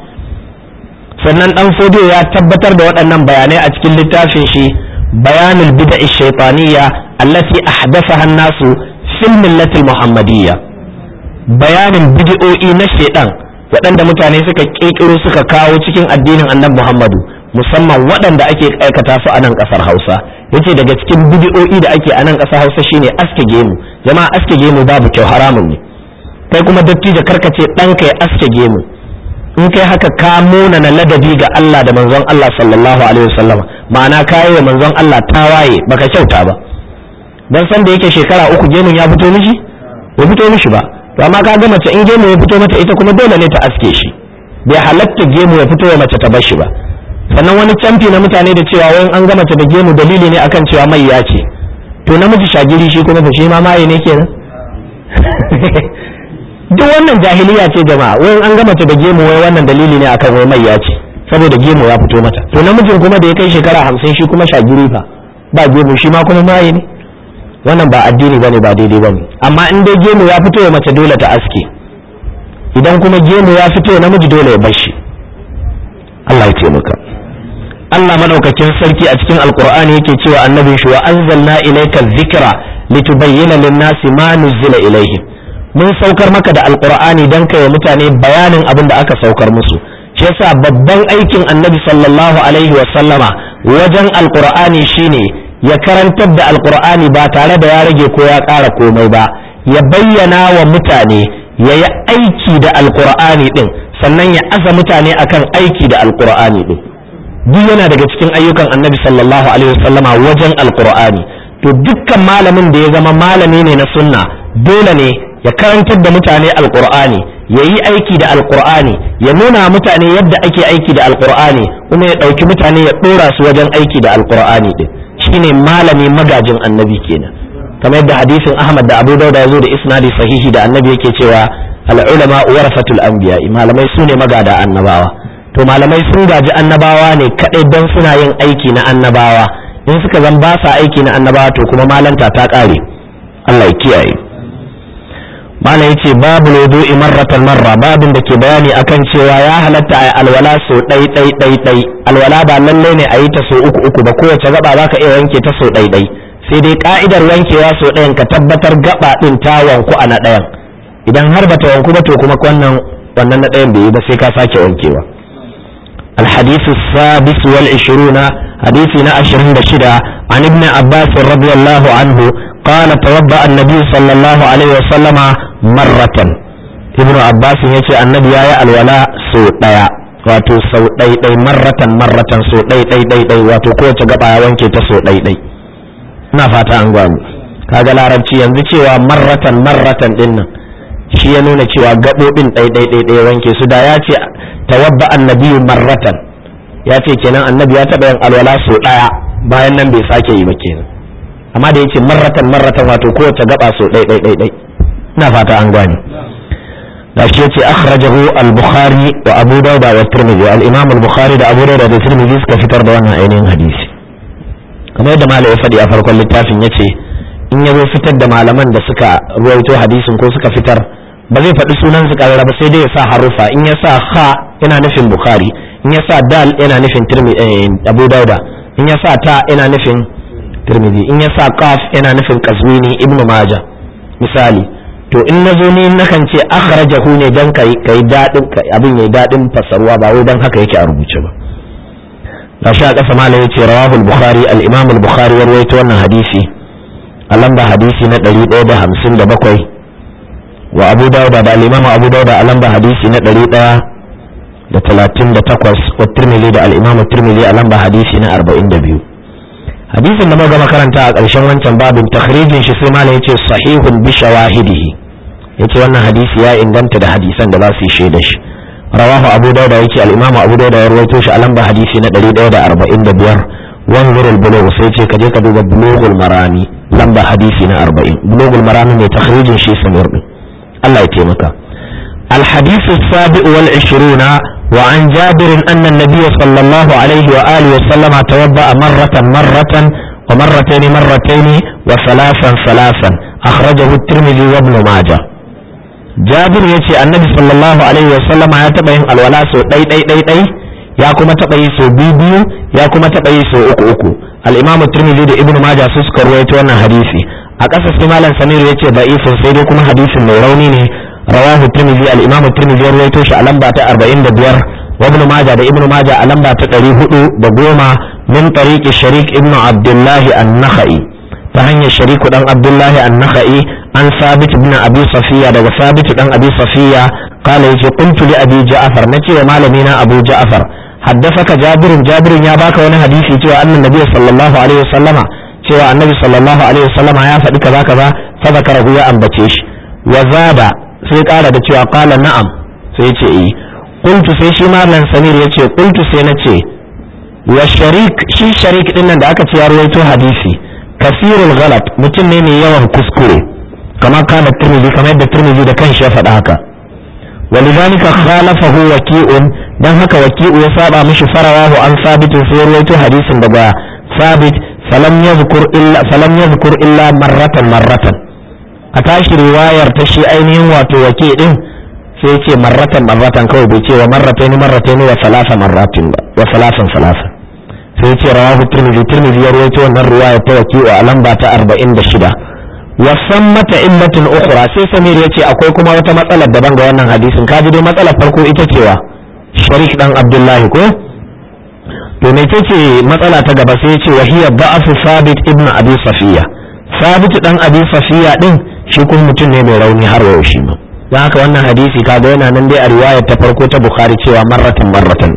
sannan dan fodiyo ya tabbatar da waɗannan bayanai a cikin littafin shi bayanul bid'a shaytaniyya allati ahdathaha an-nasu fil millati al-muhammadiyya bayanin bid'o'i na shaytan waɗanda mutane suka kirkiro suka kawo cikin addinin annabi Muhammadu musamman waɗanda ake aikata su a nan ƙasar Hausa yace daga cikin bid'o'i da ake a nan ƙasar Hausa shine aske gemu jama'a aske gemu babu kyau haramun ne kai kuma dattijo karkace ɗanka ya aske gemu in kai haka ka muna na ladabi ga Allah da manzon Allah sallallahu alaihi wasallam ma'ana kai wa manzon Allah tawaye baka kyauta ba dan san da yake shekara uku gemun ya fito mishi ya fito mishi ba to amma ka ga mace in gemu ya fito mata ita kuma dole ne ta aske shi bai halatta gemu ya fito wa mace ta bar shi ba sannan wani camfi na mutane da cewa wayan an ga mace da gemu dalili ne akan cewa mai ya ce to namiji shagiri shi kuma fa shi ma maye ne kenan duk wannan jahiliya ce jama'a wai an ga mace da gemu wai wannan dalili ne akan wai mai ya ce saboda gemu ya fito mata to namijin kuma da ya kai shekara hamsin shi kuma shagiri fa ba gemu shi ma kuma maye ne wannan ba addini bane ba daidai bane amma in dai gemu ya fito mace dole ta aske idan kuma gemu ya fito namiji dole ya bar shi Allah ya taimaka Allah madaukakin sarki a cikin alqur'ani yake cewa annabin shi wa anzalna ilayka dhikra litubayyana lin-nasi ma nuzila ilayhim mun saukar maka da alqur'ani dan kai wa mutane bayanin abin da aka saukar musu shi yasa babban aikin annabi sallallahu alaihi wa sallama wajen alqur'ani shine ya karantar da alqur'ani ba tare da ya rage ko ya ƙara komai ba ya bayyana wa mutane ya yi aiki da alqur'ani din sannan ya aza mutane akan aiki da alqur'ani din duk yana daga cikin ayyukan annabi sallallahu alaihi wa sallama wajen alqur'ani to dukkan malamin da ya zama malami ne na sunna dole ne ya karantar da mutane alqur'ani ya yi aiki da alqur'ani ya nuna mutane yadda ake aiki da alqur'ani kuma ya ɗauki mutane ya ɗora su wajen aiki da alqur'ani din shine malami magajin annabi kenan kamar yadda hadisin Ahmad da Abu Dawud ya zo da isnadi sahihi da annabi yake cewa al-ulama warasatul anbiya, malamai sune magada annabawa. To malamai sun gaji annabawa ne kadai don suna yin aiki na annabawa, in suka zan ba sa aiki na annabawa to kuma malanta ta kare. Allah ya kiyaye. Malam yace babu wudu'i marratan marra, babin da ke bayani akan cewa ya halatta ayi alwala so dai dai dai dai. Alwala ba lalle ne ayi ta so uku uku ba, kowace gaba zaka iya wanke ta so dai dai. Sai dai ka'idar wankewa so ɗayan ka tabbatar gaba din ta wanku a na ɗayan. Idan har bata wanku ba to kuma wannan wannan na ɗayan bai yi ba, sai ka sake wankewa. الحديث السادس والعشرون حديثنا عشرين بشدة عن ابن عباس رضي الله عنه قال توضأ النبي صلى الله عليه وسلم مرة. ابن عباس يقول النبي يا الولاء سوء wato sau ɗai ɗai marratan marratan sau ɗai ɗai ɗai ɗai wato kowace gaba ya wanke ta sau ɗai ɗai. Ina fata an gwamu. Kaga larabci yanzu cewa marratan marratan din nan shi ya nuna cewa gaɓoɓin ɗai ɗai ɗai ɗai wanke su. Da ya ce tawadda annabiyu marratan, ya ce kenan annabi ya taɓa yin alwala sau ɗaya bayan nan bai sake yi ba kenan. Amma da yace marratan marratan wato kowace gaba sau ɗai ɗai ɗai ɗai. Ina fata an gane. Da shi yace akhrajahu al-Bukhari wa Abu Dawud wa Tirmidhi. Al-Imam al-Bukhari da Abu Dawud da Tirmidhi suka fitar da wannan ainihin hadisi. Kamar yadda malam ya faɗi a farkon littafin yace in ya zo fitar da malaman da suka ruwaito hadisin ko suka fitar ba zai faɗi sunan su ƙarara ba, sai dai ya sa harufa. In ya sa ha yana nufin Bukhari, in ya sa dal yana nufin Abu Dauda, in ya sa ta yana nufin Tirmidhi, in ya sa qaf yana nufin Qazwini Ibn Majah misali. To in nazo ni nakan ce akhrajahu ne dan kai kai dadin abin yayi dadin fasarwa, ba wai dan haka yake a rubuce ba. Gashi a ƙasa malam yace rawahu al-Bukhari, al-Imam al-Bukhari ya rawaito wannan hadisi a lamba hadisi na ɗari ɗaya da hamsin da bakwai, wa Abu Dawud da al-Imam Abu Dawud a lamba hadisi na ɗari ɗaya da talatin da takwas, wa Tirmidhi da al-Imam Tirmidhi a lamba hadisi na arba'in da biyu. Hadisin da muka makaranta a ƙarshen wancan babin takhrijin shi sai malam yace sahihun bi shawahidihi, yace wannan hadisi ya inganta da hadisan da za su yi shaida shi. Rawahu Abu Dawud yace al-Imam Abu Dawud ya rawaito shi a lamba hadisi na ɗari ɗaya da arba'in da biyar. wanzur al-bulugh sai ce kaje ka duba bulughul marami lamba hadisi na arba'in. Bulughul marami ne takhrijin shi samir din. Allah ya taimaka. الحديث السابع والعشرون وعن جابر أن النبي صلى الله عليه وآله وسلم توضأ مرة مرة ومرتين مرتين وثلاثا ثلاثا أخرجه الترمذي وابن ماجه. جابر يتي النبي صلى الله عليه وسلم يتبين الولاء سو دي دي دي دي يا كما تبين سو بيبيو يا كما تبين سو أكو أكو. الإمام الترمذي دي ابن ماجه سسكر ويتوانا حديثي أقصى سمالا سمير يتي ضعيف سيدي كما حديث ميروني رواه الترمذي. الإمام الترمذي رويته شي ألم بات أربعين دبير وابن ماجه ده ابن ماجه ألم بات تريه بقوما من طريق الشريك ابن عبد الله النخعي فهني الشريك دان عبد الله النخعي عن ثابت بن أبي صفية ده ثابت دان أبي صفية قال يجي قلت لأبي جعفر نتي ومالمينا أبو جعفر حدثك جابر جابر يا باك وانا حديثي تيوى أن النبي صلى الله عليه وسلم تيوى النبي صلى الله عليه وسلم يا فدي كذا كذا فذكره يا أنبتيش وزاد sai kara da cewa kala na'am sai ce eh. Qultu sai shi malam Samir yace qultu sai nace wa sharik, shi sharik din nan da aka ce ya rawaito hadisi kasirul ghalat, mutum ne mai yawan kuskure kama kana Tirmidhi, kamar yadda Tirmidhi da kanshi ya faɗa haka. walidhalika khalafahu waqi'un, dan haka waqi'u ya saba mishi farawahu an sabit sai ya rawaito hadisin daga sabit falam yadhkur illa falam yadhkur illa marratan marratan. A tashi riwayar ta shi ainihin wato wake din sai ce marratan marratan kawai, bai ce wa marrataini marrataini wa salasa marratin ba, wa salasan salasa. Sai ce rawahu Tirmidhi, Tirmidhi ya rawaito wannan riwaya ta wake a lamba ta arba'in da shida. Wa sammata illatin ukhra, sai Samir ya ce akwai kuma wata matsalar daban ga wannan hadisin. Kaji dai matsalar farko ita cewa Sharik dan Abdullahi ko to me ce matsala ta gaba sai ya ce wa hiya da'afu Sabit ibn Abi Safiya. Sabit dan Abi Safiya din shi kuma mutum ne mai rauni har wa shi ma. Don haka wannan hadisi kaga yana nan dai a riwayar ta farko ta Bukhari cewa marratan marratan.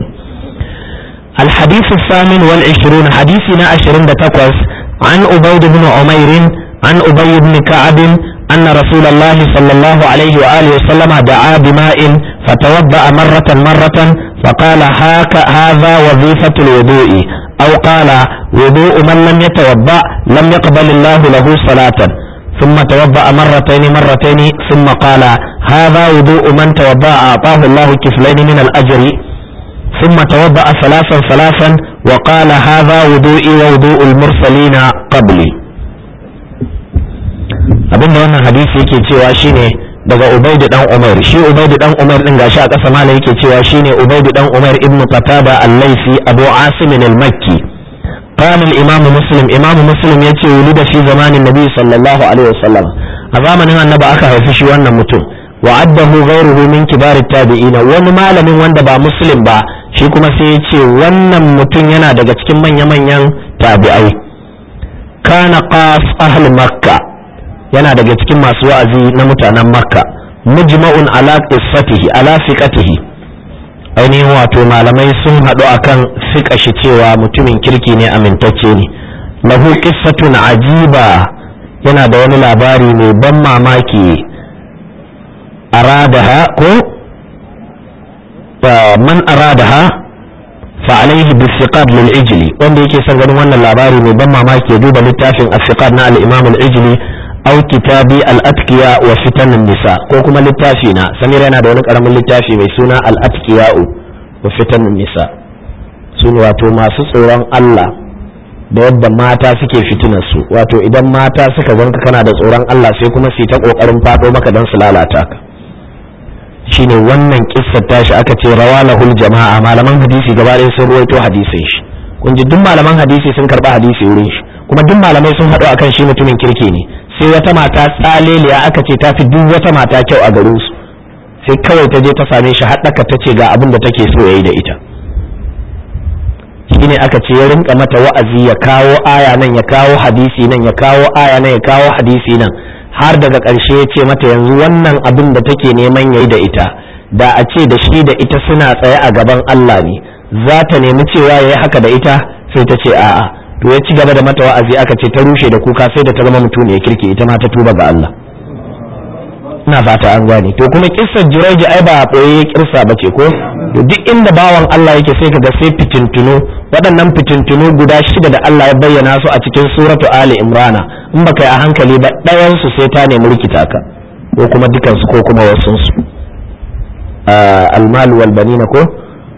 الحديث الثامن والعشرون حديثنا عشرين دتقوس عن أبيد بن عمير عن أبي بن كعب أن رسول الله صلى الله عليه وآله وسلم دعا بماء فتوضأ مرة مرة فقال هاك هذا وظيفة الوضوء أو قال وضوء من لم يتوضأ لم يقبل الله له صلاة ثم توضأ مرتين مرتين ثم قال هذا وضوء من توضأ أعطاه الله كفلين من الأجر ثم توضأ ثلاثا ثلاثا وقال هذا وضوئي ووضوء المرسلين قبلي. abinda wannan hadisi yake cewa shine daga Ubayd dan Umar. Shi Ubayd dan Umar din gashi a kasa mala yake cewa shine Ubayd dan Umar ibn Qatada al-Laythi Abu Asim al-Makki. قال الإمام مسلم إمام مسلم يتي ولد في زمان النبي صلى الله عليه وسلم أزامن النبي أكا هيفشي وانا متون وعده غيره من كبار التابعين wani malamin wanda ba muslim ba shi kuma sai ya ce wannan mutum yana daga cikin manya-manyan tabi'ai. kana qas ahli makka yana daga cikin masu wa'azi na mutanen makka mujma'un ala qissatihi ala fiqatihi ainihin wato malamai sun haɗu akan fiƙa shi cewa mutumin kirki ne amintacce ne. lahu qissatun ajiba yana da wani labari mai ban mamaki aradaha ko man aradaha fa alaihi bisiqat lil ijli wanda yake son ganin wannan labari mai ban mamaki ya duba littafin as-siqat na al-imam al-ijli aw kitabi al-atqiya wa fitan nisa ko kuma littafi na samir yana da wani karamin littafi mai suna al-atqiya wa fitan nisa sune wato masu tsoron Allah da yadda mata suke fitinar su wato idan mata suka ganka kana da tsoron Allah sai kuma su ta kokarin fado maka dan su lalata ka. shine wannan kissar tashi aka ce rawalahul jama'a malaman hadisi gaba ɗaya sun ruwaito hadisin shi. kun ji duk malaman hadisi sun karba hadisi wurin shi kuma duk malamai sun haɗu akan shi mutumin kirki ne. sai wata mata tsaleliya aka ce ta fi duk wata mata kyau a garin su sai kawai ta je ta same shi haɗaka ta ce ga abin da take so yayi da ita. shine aka ce ya rinka mata wa'azi ya kawo aya nan ya kawo hadisi nan ya kawo aya nan ya kawo hadisi nan har daga ƙarshe ya ce mata yanzu wannan abin da take neman yayi da ita da a ce da shi da ita suna tsaye a gaban Allah ne za ta nemi cewa yayi haka da ita sai ta ce a'a. to ya ci gaba da mata wa'azi aka ce ta rushe da kuka sai da ta zama mutum ya kirki ita ma ta tuba ga Allah. ina fata an gane. to kuma kissar Jurayj ai ba boye kirsa bace ko to duk inda bawan Allah yake sai kaga sai fitintunu waɗannan fitintunu guda shida da Allah ya bayyana su a cikin suratu Ali Imran in baka yi a hankali ba ɗayan su sai ta nemi rikita ka ko kuma dukan su ko kuma wasun su. al-mal wal banina ko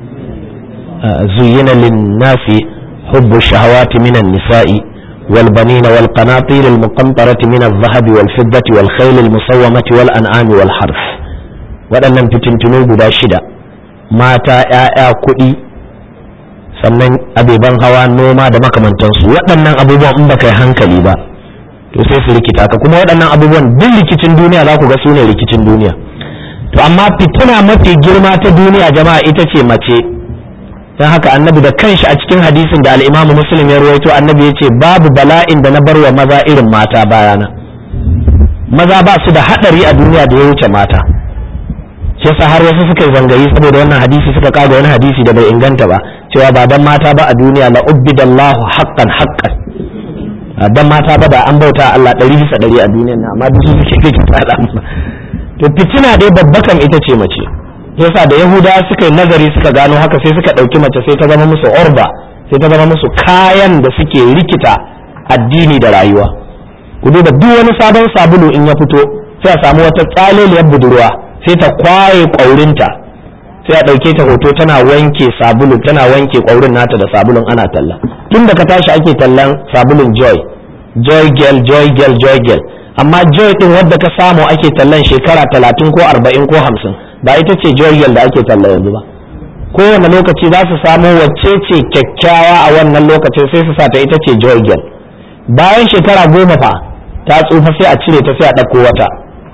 zuyyina lin-nasi حب الشهوات من النساء والبنين والقناطير المقنطرة من الذهب والفضة والخيل المصومة والأنعام والحرث. waɗannan fitintunu guda shida mata ‘ya'ya kuɗi sannan abeban hawa noma da makamantansu waɗannan abubuwan in baka yi hankali ba to sai su rikita ka kuma waɗannan abubuwan duk rikicin duniya za ku ga su ne rikicin duniya. to amma fitina mafi girma ta duniya jama'a ita ce mace. don haka annabi da kanshi a cikin hadisin da al-Imam Muslim ya ruwaito annabi ya ce babu bala'in da na barwa maza irin mata bayana. maza ba su da hadari a duniya da ya wuce mata. shi yasa har wasu suka yi zangayi saboda wannan hadisi suka kaga wani hadisi da bai inganta ba cewa ba dan mata ba a duniya la ubbidallahu haqqan haqqan. dan mata ba da an bauta Allah ɗari bisa ɗari a duniyar nan amma duk su suke kike tsada. to fitina dai babbakan ita ce mace. yasa da yahudawa suka yi nazari suka gano haka sai suka ɗauki mace sai ta zama musu orba sai ta zama musu kayan da suke rikita addini da rayuwa. ku duba duk wani sabon sabulu in ya fito sai a samu wata tsaleliyar budurwa sai ta kwaye ƙwaurinta sai a ɗauke ta hoto tana wanke sabulu tana wanke ƙwaurin nata da sabulun ana talla. tun da ka tashi ake tallan sabulun joy joy girl joy girl joy girl amma joy din wadda ka samu ake tallan shekara talatin ko arba'in ko hamsin ba ita ce joyal da ake talla yanzu ba. kowane lokaci za su samu wacce ce kyakkyawa a wannan lokacin sai su sa ta ita ce joyal. bayan shekara goma fa ta tsufa sai a cire ta sai a ɗauko wata.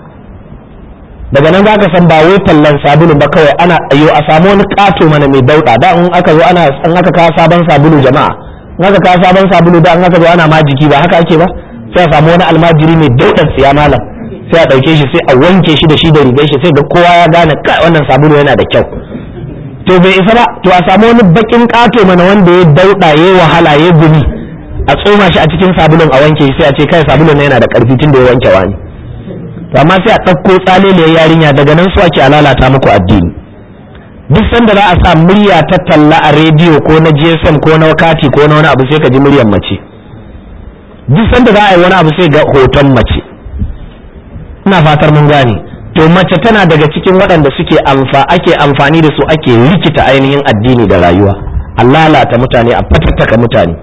daga nan za ka san ba wai tallan sabulu ba kawai ana ayo a samu wani ƙato mana mai dauɗa da in aka zo ana in aka kawo sabon sabulu jama'a in aka kawo sabon sabulu da in aka zo ana majiki ba haka ake ba sai a samu wani almajiri mai dauɗar tsiya malam sai a ɗauke shi sai a wanke shi da shi da rigar shi sai ga kowa ya gane kai wannan sabulu yana da kyau. to bai isa ba to a samu wani bakin ƙato mana wanda ya dauɗa ya wahala ya gumi a tsoma shi a cikin sabulun a wanke shi sai a ce kai sabulun yana da ƙarfi tun da ya wanke wani. to amma sai a ɗauko tsaleliyar yarinya daga nan su ake lalata muku addini. duk sanda za a sa murya ta talla a rediyo ko na G S M ko na wakati ko na wani abu sai ka ji muryar mace. duk sanda za a yi wani abu sai ga hoton mace ina fatar mun gane. To mace tana daga cikin waɗanda suke amfa ake amfani da su ake rikita ainihin addini da rayuwa, a lalata mutane, a fatattaka mutane.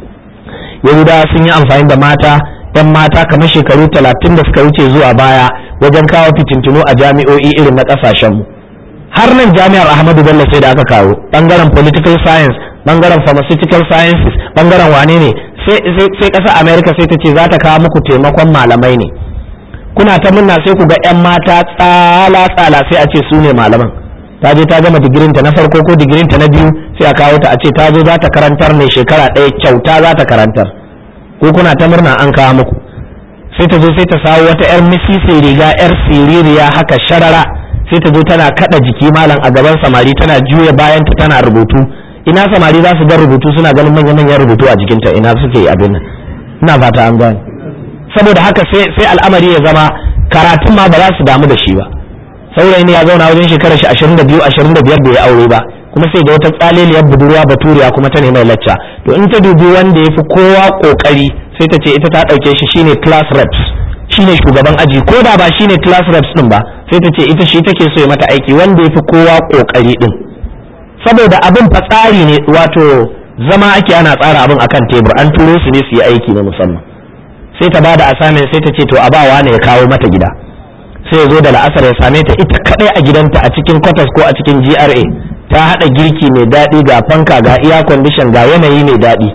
Yahudawa sun yi amfani da mata, yan mata kamar shekaru talatin da suka wuce zuwa baya wajen kawo fitintunu a jami'o'i irin na ƙasashenmu. Har nan jami'ar Ahmadu Bello sai da aka kawo bangaren political science, bangaren pharmaceutical sciences, bangaren wane ne, sai ƙasar America sai ta ce za ta kawo muku taimakon malamai ne. Kuna ta munna sai ku ga 'yan mata tsala tsala sai a ce su ne malaman. Ta je ta gama digirinta na farko ko digirinta na biyu sai a kawo ta a ce ta zo za ta karantar ne shekara ɗaya kyauta za ta karantar. Ko kuna ta murna an kawo muku. Sai ta zo sai ta sawo wata 'yar misisi riga 'yar siririya haka sharara sai ta zo tana kada jiki malam a gaban samari tana juya bayanta tana rubutu. Ina samari za su ga rubutu suna ganin manya-manyan rubutu a jikinta, ina suke abin nan. Ina fata an gane. Saboda haka sai sai al'amari ya zama karatun ma ba za su damu da shi ba. Saurayi ne ya zauna wajen shekarar shi ashirin da biyu ashirin da biyar bai aure ba, kuma sai da wata tsaleliyar budurwa baturiya kuma ta nemi lacca. To in ta dubi wanda ya fi kowa kokari sai ta ce ita ta dauke shi shine class reps, shine shugaban aji, ko da ba shine class reps din ba sai ta ce ita shi take so ya mata aiki wanda ya fi kowa kokari din. Saboda abin fa tsari ne, wato zama ake ana tsara abin akan tebur, an turo su ne su yi aiki na musamman. Sai ta bada assignment sai ta ce to a ba wani ya kawo mata gida, sai ya zo da la'asar ya same ta ita kadai a gidanta a cikin quarters ko a cikin G R A, ta hada girki mai daɗi, ga fanka, ga air condition, ga yanayi mai daɗi.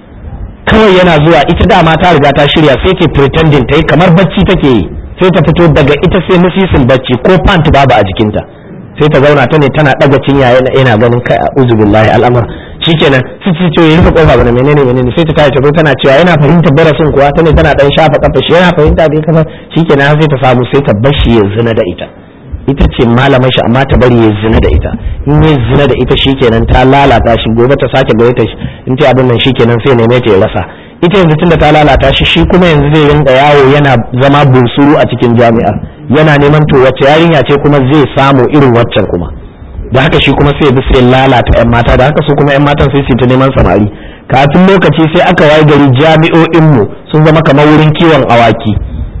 Kawai yana zuwa ita dama ta riga ta shirya sai ke pretending ta yi kamar bacci take yi, sai ta fito daga ita sai musisin bacci ko pant babu a jikinta, sai ta zauna ta ne tana daga cinya yana ganin kai a uzubillahi al'amar. Shikenan su ci ce ya rufe kofa bane menene menene sai ta tashi tana cewa yana fahimta darasin kuwa tane tana dan shafa kafa shi yana fahimta dai kaza. Shikenan sai ta samu sai ta bashi ya zina da ita, ita ce malamar shi amma ta bari ya zina da ita. In ya zina da ita shikenan ta lalata shi, gobe ta sake gayyata shi, in ta abin nan shikenan sai neme ta ya rasa. Ita yanzu tunda ta lalata shi, shi kuma yanzu zai rinka yawo yana zama bunsuru a cikin jami'a, yana neman to wacce yarinya ce kuma zai samu irin waccan kuma. Da haka shi kuma sai bi sai lalata 'yan mata, da haka su kuma 'yan matan sai su ta neman samari. Kafin lokaci sai aka waye gari jami'o'inmu sun zama kamar wurin kiwon awaki.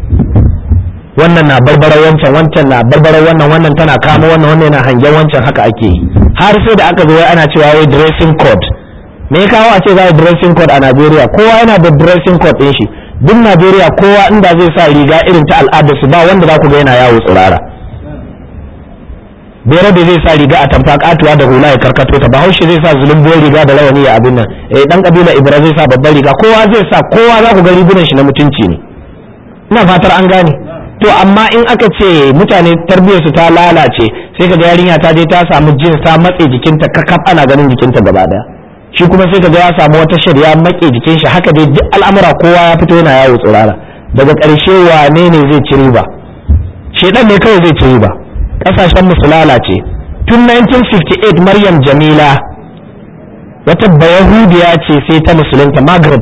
Wannan na barbarar wancan, wancan na barbarar wannan, wannan tana kama wannan, wannan yana hangen wancan, haka ake yi. Har sai da aka zo wai ana cewa wai dressing code. Me ya kawo a ce za a dressing code a Najeriya? Kowa yana da dressing code ɗin shi. Duk Najeriya kowa inda zai sa riga irin ta al'adarsu ba wanda za ku ga yana yawo tsirara. Bere da zai sa riga a tamfa katuwa da hula ya karkato ta, Bahaushe zai sa zulumbuwar riga da rawani ya abin nan, eh dan kabila Ibra zai sa babbar riga, kowa zai sa, kowa za ku ga rigunan shi na mutunci ne. Ina fatar an gane. To amma in aka ce mutane tarbiyyar su ta lalace, sai ka ga yarinya ta je ta samu jeans ta matse jikinta kakaf ana ganin jikinta gaba daya. Shi kuma sai ka ga ya samu wata shari'a make jikin shi, haka dai duk al'amura kowa ya fito yana yawo tsirara. Daga ƙarshe wane ne zai ci riba? Shedan ne kawai zai ci riba. Kasashen musu lalace. Tun nineteen fifty-eight Maryam Jamila wata bayahudiya ce sai ta musulunta Maghrib.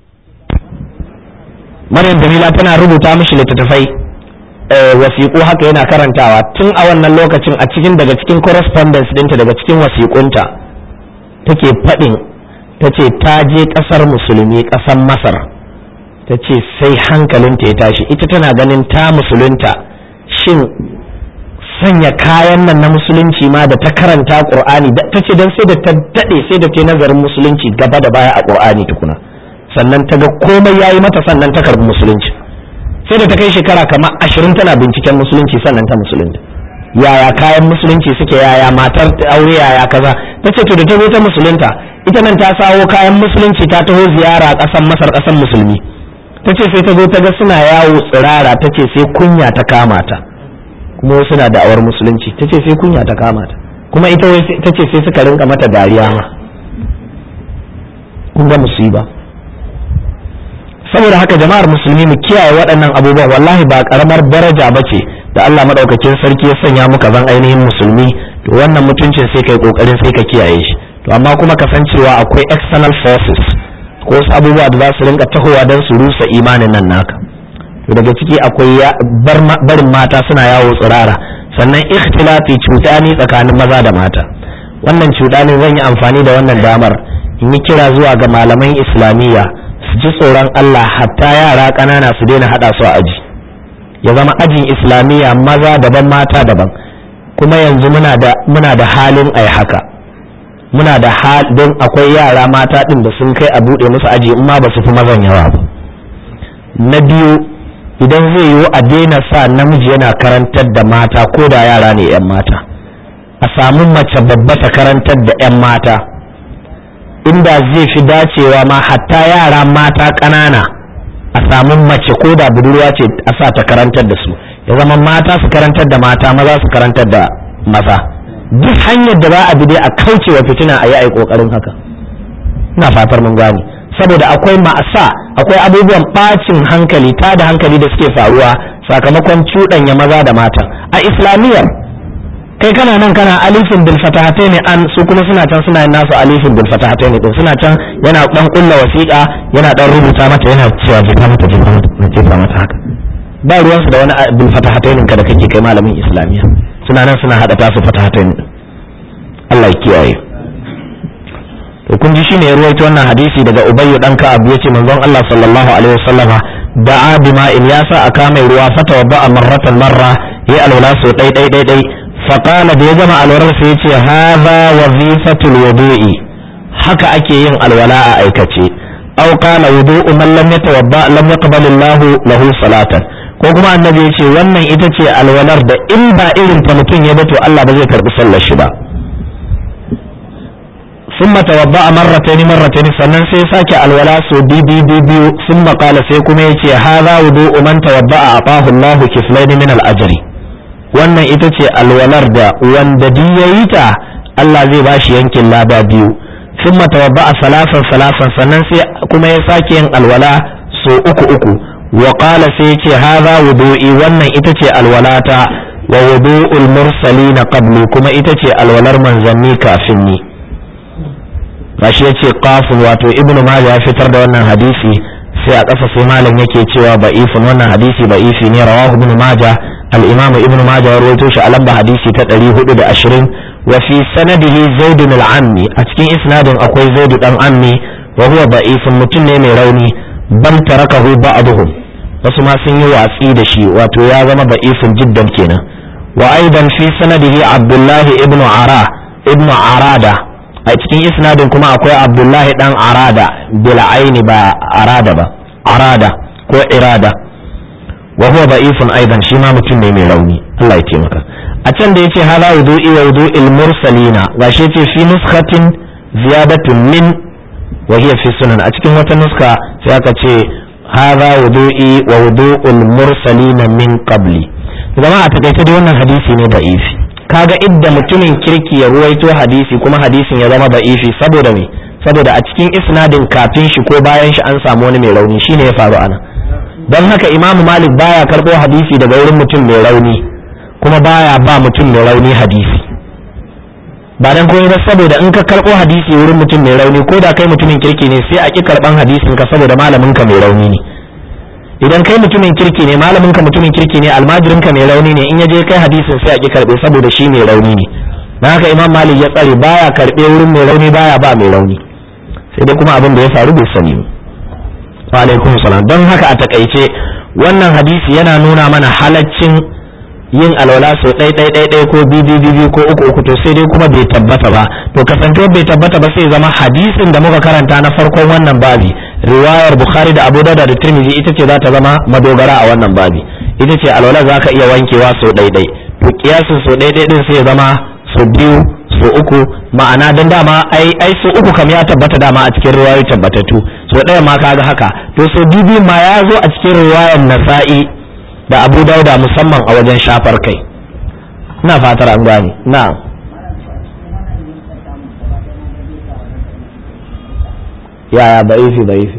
Maryam Jamila tana rubuta mishi littattafai wasiƙu haka yana karantawa. Tun a wannan lokacin a cikin daga cikin correspondence ɗinta daga cikin wasiƙunta take faɗin, ta ce ta je ƙasar musulmi ƙasar Masar, ta ce sai hankalinta ya tashi, ita tana ganin ta musulunta, shin sanya kayan nan na musulunci ma da ta karanta Qur'ani, ta ce dan sai da ta dade sai da ta nazarin musulunci gaba da baya a Qur'ani tukuna, sannan ta ga komai yayi mata, sannan ta karbi musulunci. Sai da ta kai shekara kamar ashirin tana binciken musulunci sannan ta musulunta. Yaya kayan musulunci suke, yaya matar aure, yaya kaza. Ta ce to da ta zo ta musulunta, ita nan ta sawo kayan musulunci ta taho ziyara ƙasar Masar, ƙasar musulmi. Ta ce sai ta zo ta ga suna yawo tsirara, ta ce sai kunya ta kama ta. Kuma suna da'awar musulunci, ta ce sai kunya ta kama ta, kuma ita ta ce sai suka rinka mata dariya ma. Kun ga musiba. Saboda haka jama'ar musulmi mu kiyaye waɗannan abubuwan, wallahi ba karamar daraja ba ce da Allah madaukakin sarki ya sanya muka zan ainihin musulmi. To wannan mutuncin sai kai kokarin sai ka kiyaye shi. To amma kuma ka san cewa akwai external forces ko wasu abubuwa da za su rinka tahowa don su rusa imanin nan naka. Daga ciki akwai barin mata suna yawo tsirara, sannan ikhtilafi cuɗani tsakanin maza da mata. Wannan cuɗanin zan yi amfani da wannan damar in yi kira zuwa ga malaman islamiyya su ji tsoron Allah, hatta yara ƙanana su daina haɗa su a aji. ya zama ajin islamiyya maza daban mata daban. Kuma yanzu muna da muna da halin ai haka, muna da hal don akwai yara mata din da sun kai a buɗe musu aji in ma ba su fi mazan yawa ba. Na biyu, idan zai yiwu a daina sa namiji yana karantar da mata ko da yara ne 'yan mata, a samu mace babba ta karantar da 'yan mata, inda zai fi dacewa ma hatta yara mata ƙanana a samu mace ko da budurwa ce a sa ta karantar da su, ya zama mata su karantar da mata, maza su karantar da maza. Duk hanyar da za a bi dai a kauce wa fitina a yi a yi ƙoƙarin haka. Ina fatar mun gane, saboda akwai ma'asa, akwai abubuwan ɓacin hankali, ta da hankali da suke faruwa sakamakon cuɗanya maza da mata a islamiyyar. Kai kana nan kana alifin bil fatahatai ne an, su kuma suna can suna yin nasu alifin bil fatahatai ne din, suna can yana dan kulla wasiƙa yana dan rubuta mata yana cewa jefa mata jefa mata jefa mata haka. Ba ruwansu da wani bil fatahatai ka da kake kai malamin islamiyya, suna nan suna hada tasu fatahatai ne. Allah ya kiyaye. To kun ji shine ya ruwaito wannan hadisi daga Ubayy dan Ka'ab, yace manzon Allah sallallahu alaihi wasallama da'a bima in yasa aka mai ruwa fata wa ba'a marratan marra ya alwala so dai dai dai dai فقال da ya gama alwalar sai ya ce hadha wazifatul wudu'i, haka ake yin alwala a aikace. Aw qala wudu'u man lam yatawadda lam yaqbal Allah lahu salatan, ko kuma annabi ya ce wannan ita ce alwalar da in ba irin ta mutum ya ba to Allah ba zai karbi sallar shi ba. thumma tawadda marratayn marratayn, sannan sai sake alwala so bi bi biyu. thumma qala sai kuma ya ce hadha wudu'u man tawadda atahu Allah kiflayn min al-ajri, wannan ita ce alwalar da wanda duk yayi ta Allah zai bashi yankin lada biyu. sun matawadda a salasan salasan, sannan sai kuma ya sake yin alwala so uku uku. wa qala sai ya ce hadha wudu'i, wannan ita ce alwalata wa wudu'ul mursalina qabli, kuma ita ce alwalar manzanni kafin ni. gashi yace qafun, wato ibnu majah ya fitar da wannan hadisi, sai a ƙasa sai malam yake cewa ba'ifun, wannan hadisi ba'ifi ne. rawahu ibnu majah, al-imam ibnu majah ya rawaito shi a lamba hadisi ta ɗari hudu da ashirin. wa fi sanadihi zaid al-ammi, a cikin isnadin akwai zaid dan ammi, wa huwa ba'ifun, mutum ne mai rauni. bal tarakahu ba'dhum, wasu ma sun yi watsi da shi, wato ya zama ba'ifun jiddan kenan. wa aidan fi sanadihi abdullahi ibnu ara ibnu arada, a cikin isnadin kuma akwai abdullahi dan arada bil aini ba arada ba, arada ko irada, wa huwa da'ifun aidan, shi ma mutum ne mai rauni. Allah ya taimaka. a can da yace hala wudu'i wa wudu'il mursalina, gashi yace fi nuskhatin ziyadatun min wa hiya fi sunan, a cikin wata nuska sai aka ce hala wudu'i wa wudu'il mursalina min qabli. jama'a ta kaita da wannan hadisi ne da'ifi. kaga idda mutumin kirki ya ruwaito hadisi kuma hadisin ya zama da'ifi saboda me? saboda a cikin isnadin kafin shi ko bayan shi an samu wani mai rauni, shine ya faru anan. don haka imamu malik baya karbo hadisi daga wurin mutum mai rauni, kuma baya ba mutum mai rauni hadisi, ba dan komai ba saboda in ka karbo hadisi wurin mutum mai rauni, ko da kai mutumin kirki ne sai a ki karban hadisin ka saboda malamin ka mai rauni ne. idan kai mutumin kirki ne, malamin ka mutumin kirki ne, almajirin ka mai rauni ne, in ya je kai hadisin sai a ki karbe saboda shi mai rauni ne. dan haka imam malik ya tsare baya karbe wurin mai rauni, baya ba mai rauni, sai dai kuma abin da ya faru bai sani. wa alaikum salam. don haka a takaice wannan hadisi yana nuna mana halaccin yin alwala sau ɗai ɗai ɗai ɗai ko biyu biyu ko uku uku, to sai dai kuma bai tabbata ba. to kasantuwar bai tabbata ba sai zama hadisin da muka karanta na farkon wannan babi, riwayar bukhari da abu dawud da tirmidhi, ita ce za ta zama madogara a wannan babi. ita ce alwala za ka iya wankewa sau ɗai ɗai, to kiyasin sau ɗai ɗai din sai ya zama sau biyu sau uku, ma'ana dan dama ai ai sau uku kam ya tabbata dama a cikin riwayoyi tabbatattu, sau ɗaya ma kaga haka, to sau biyu ma ya zo a cikin riwayar nasa'i da abu dauda musamman a wajen shafar kai. ina fatar an gane. na yaya ba'ifi ba'ifi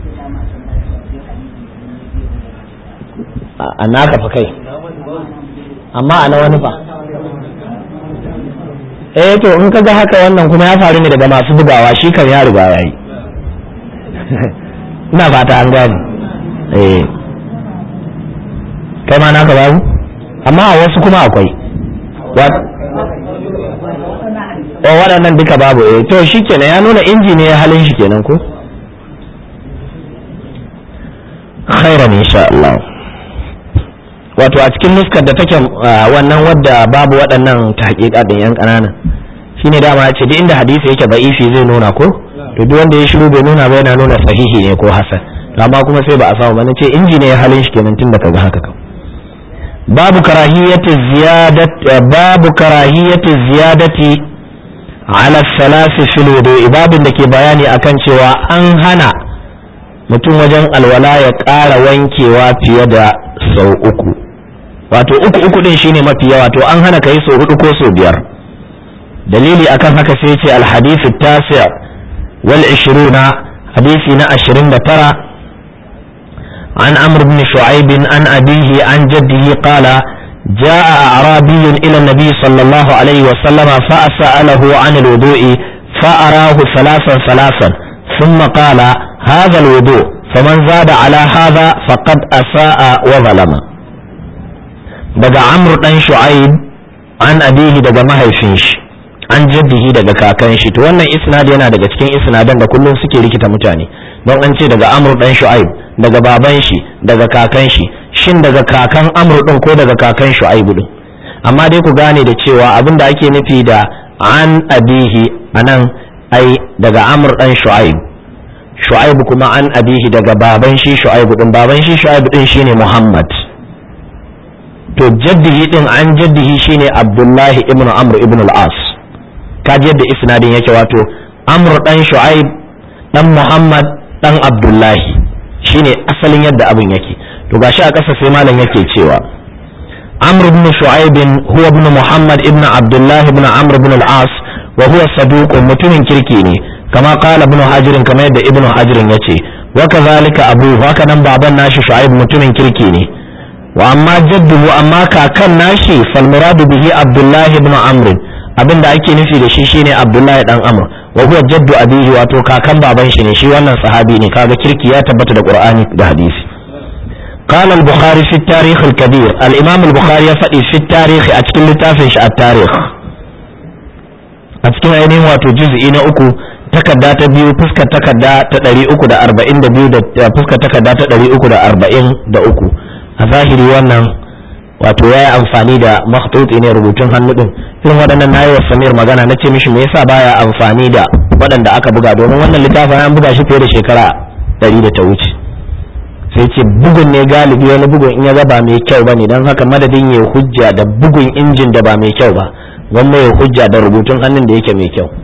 a naka fa kai, amma a na wani fa eh to in kaga haka wannan kuma ya faru ne daga masu bugawa, shi kan ya riga yayi. ina fata an gane. eh kai ma naka babu, amma a wasu kuma akwai o waɗannan duka babu. eh to shi kenan ya nuna inji ne ya halin shi kenan ko. khairan insha Allah. wato a cikin nuskar da take wannan wadda babu waɗannan tahqiqa din yan ƙanana shine dama ya ce duk inda hadisi yake da'ifi zai nuna ko to duk wanda ya shiru bai nuna ba yana nuna sahihi ne ko hasan amma kuma sai ba a samu ba nace inji ne ya halin shi kenan tun da kaga haka kan babu karahiyati ziyadati babu karahiyati ziyadati ala salasi fil wudu'i babin da ke bayani akan cewa an hana mutum wajen alwala ya ƙara wankewa fiye da sau uku wato uku uku din shine mafi yawa to an hana kai sau hudu ko sau biyar dalili akan haka sai ce alhadith at-tasi' wal ishruna hadisi na ashirin da tara an amr ibn shu'aib an abihi an jaddihi qala جاء أعرابي إلى النبي صلى الله عليه وسلم فأسأله عن الوضوء فأراه ثلاثا ثلاثا ثم قال هذا الوضوء فمن زاد على هذا فقد أساء وظلم daga Amr dan Shu'aib an abihi daga mahaifinshi an jaddihi daga kakan shi to wannan isnad yana daga cikin isnadan da kullun suke rikita mutane don an ce daga Amr dan Shu'aib daga baban shi daga kakan shi shin daga kakan Amr din ko daga kakan Shu'aib din amma dai ku gane da cewa abinda ake nufi da an abihi anan ai daga Amr dan Shu'aib Shu'aib kuma an abihi daga baban shi Shu'aib din baban shi Shu'aib din shine Muhammad to jaddihi din an jaddihi shine Abdullahi ibn Amr ibn al-As kaji yadda isnadin yake wato Amr dan Shu'aib dan Muhammad dan Abdullahi shine asalin yadda abin yake to gashi a ƙasa sai malam yake cewa Amr ibn Shu'aib huwa ibn Muhammad ibn Abdullah ibn Amr ibn al-As wa huwa saduq mutumin kirki ne kama qala ibn Hajar kama yadda ibn Hajar yace wa kazalika abu haka nan baban nashi Shu'aib mutumin kirki ne wa amma jadduhu amma kakan nashi fal muradu bihi Abdullah ibn Amr abinda ake nufi da shi shine Abdullah dan Amr wa huwa jaddu abihi wato kakan baban shi ne shi wannan sahabi ne kaga kirki ya tabbata da Qur'ani da hadisi قال البخاري في التاريخ الكبير الإمام البخاري يفدي في التاريخ أتكلم لتافش التاريخ أتكلم أيني واتو جزء إنا أكو تكدا تبيو فسك تكدا تدري أكو دا أربعين دا بيو دا فسك تكدا تدري أكو دا أربعين دا أكو الظاهر وانا wato yayi amfani da makhtut ne rubutun hannu din irin waɗannan nayi wa Samir magana nace mishi me yasa baya amfani da waɗanda aka buga domin wannan littafin an buga shi fiye da shekara ɗari da ta wuce sai ce bugun ne galibi wani bugun in ya ga ba mai kyau bane dan haka madadin ya hujja da bugun injin da ba mai kyau ba wannan ya hujja da rubutun hannun da yake mai kyau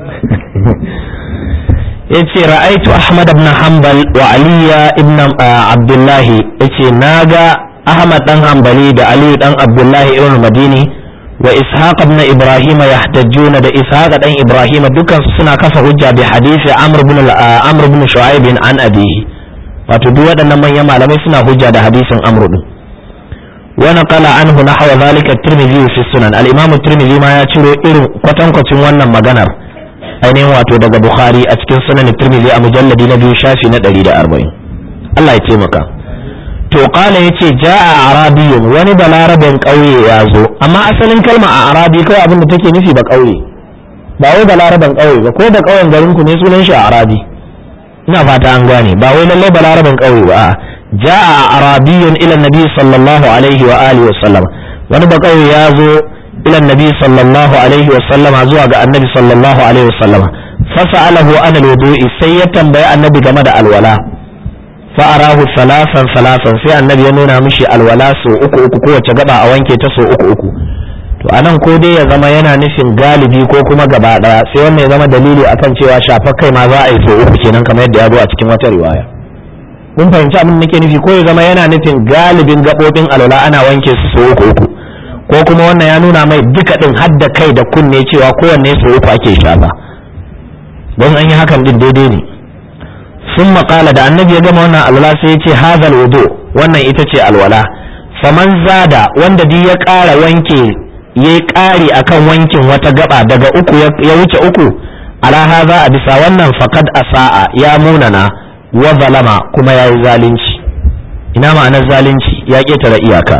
yace ra'aitu Ahmad ibn Hanbal wa Aliya ibn Abdullah yace naga Ahmad dan Hanbali da Ali dan Abdullah ibn Madini wa Ishaq ibn Ibrahim yahtajjuna da Ishaq dan Ibrahim dukan suna kafa hujja bi hadisi Amr ibn Amr ibn Shu'aib an abihi wato duk waɗannan manyan malamai suna hujja da hadisin Amr din wa naqala anhu nahwa zalika at-Tirmidhi fi sunan al-Imam at-Tirmidhi ma ya ciro irin kwatankwacin wannan maganar ainihin wato daga Bukhari a cikin sunan at-Tirmidhi a mujalladi na biyu shafi na ɗari da arba'in Allah ya taimaka to qala yace jaa arabiyyun wani balarabin kauye ya zo amma asalin kalma a arabi kawai abin da take nufi ba kauye ba wai balaraban kauye ba ko da kauyen garin ku ne sunan shi a arabi ina fata an gane ba wai lalle balaraban kauye ba jaa arabiyyun ila nabi sallallahu alaihi wa alihi wasallam wani ba kauye ya zo ila nabi sallallahu alaihi wasallam zuwa ga annabi sallallahu alaihi wasallam fasalahu an alwudu'i sai ya tambayi annabi game da alwala fa'arahu salasan salasan sai annabi ya nuna mishi alwala so uku uku kowace gaba a wanke ta so uku uku to anan ko dai ya zama yana nufin galibi ko kuma gaba daya sai wannan ya zama dalili akan cewa shafar kai ma za a yi so uku kenan kamar yadda ya zo a cikin wata riwaya kun fahimci abin da nake nufi ko ya zama yana nufin galibin gabobin alwala ana wanke su so uku uku ko kuma wannan ya nuna mai duka din hadda kai da kunne cewa kowanne so uku ake shafa don an yi hakan din daidai ne ثم قال da annabi ya gama wannan alwala sai ya ce hadal wudu wannan ita ce alwala faman zada wanda duk ya ƙara wanke yayi ƙari akan wankin wata gaba daga uku ya wuce uku ala hadha a bisa wannan faqad asaa ya munana wa zalama kuma yayi zalunci ina ma'anar zalunci ya ketare iyaka